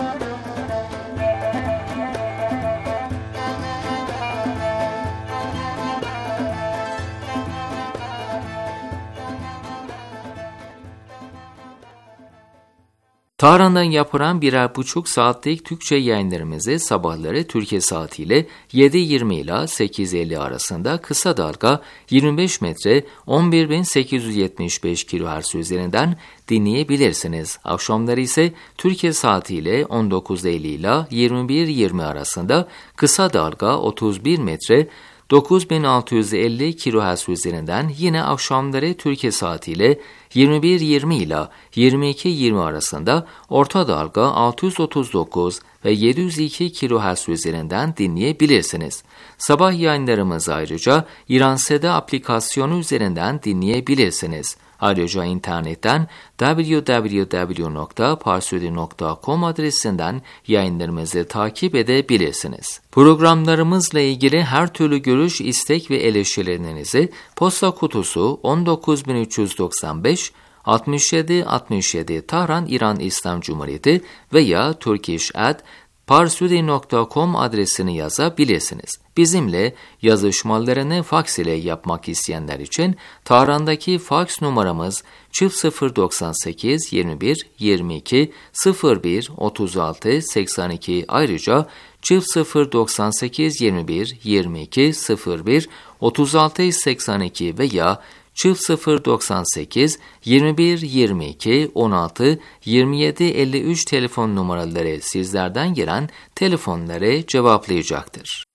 Tahran'dan yapılan birer buçuk saatlik Türkçe yayınlarımızı sabahları Türkiye saatiyle yedi yirmi ile sekiz elli arasında kısa dalga yirmi beş metre on bir bin sekiz yüz yetmiş beş kilohertz üzerinden dinleyebilirsiniz. Akşamları ise Türkiye saatiyle on dokuz elli ile yirmi bir yirmi arasında kısa dalga otuz bir metre dokuz bin altı yüz elli kilohertz üzerinden yine akşamları Türkiye saatiyle yirmi bir yirmi ile yirmi iki yirmi arasında orta dalga altı yüz otuz dokuz ve yedi yüz iki kilohertz üzerinden dinleyebilirsiniz. Sabah yayınlarımızı ayrıca İranseda aplikasyonu üzerinden dinleyebilirsiniz. Ayrıca internetten double-u double-u double-u nokta parsudi nokta com adresinden yayınlarımızı takip edebilirsiniz. Programlarımızla ilgili her türlü görüş, istek ve eleştirilerinizi posta kutusu on dokuz bin üç yüz doksan beş altmış yedi altmış yedi Tahran İran İslam Cumhuriyeti veya turkish at parsudi nokta com adresini yazabilirsiniz. Bizimle yazışmalarını faks ile yapmak isteyenler için Tahran'daki faks numaramız sıfır doksan sekiz yirmi bir yirmi iki sıfır bir otuz altı seksen iki, ayrıca sıfır doksan sekiz yirmi bir yirmi iki sıfır bir otuz altı seksen iki veya sıfır doksan sekiz yirmi bir yirmi iki on altı yirmi yedi elli üç telefon numaraları sizlerden gelen telefonları cevaplayacaktır.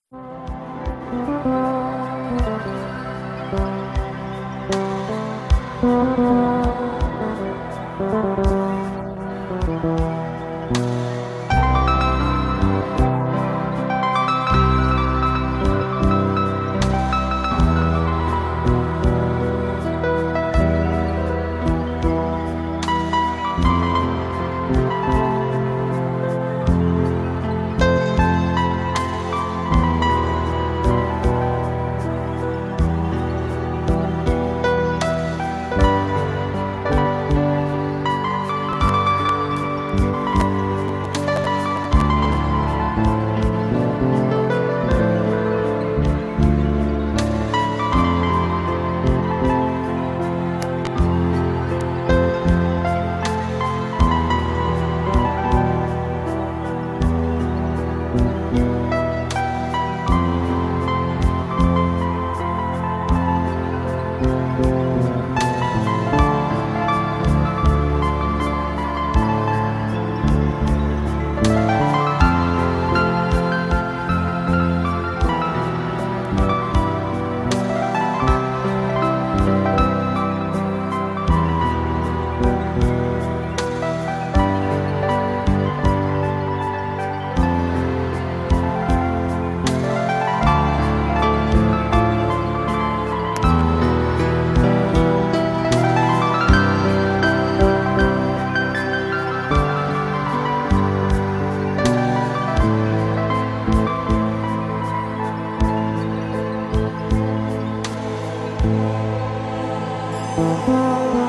Música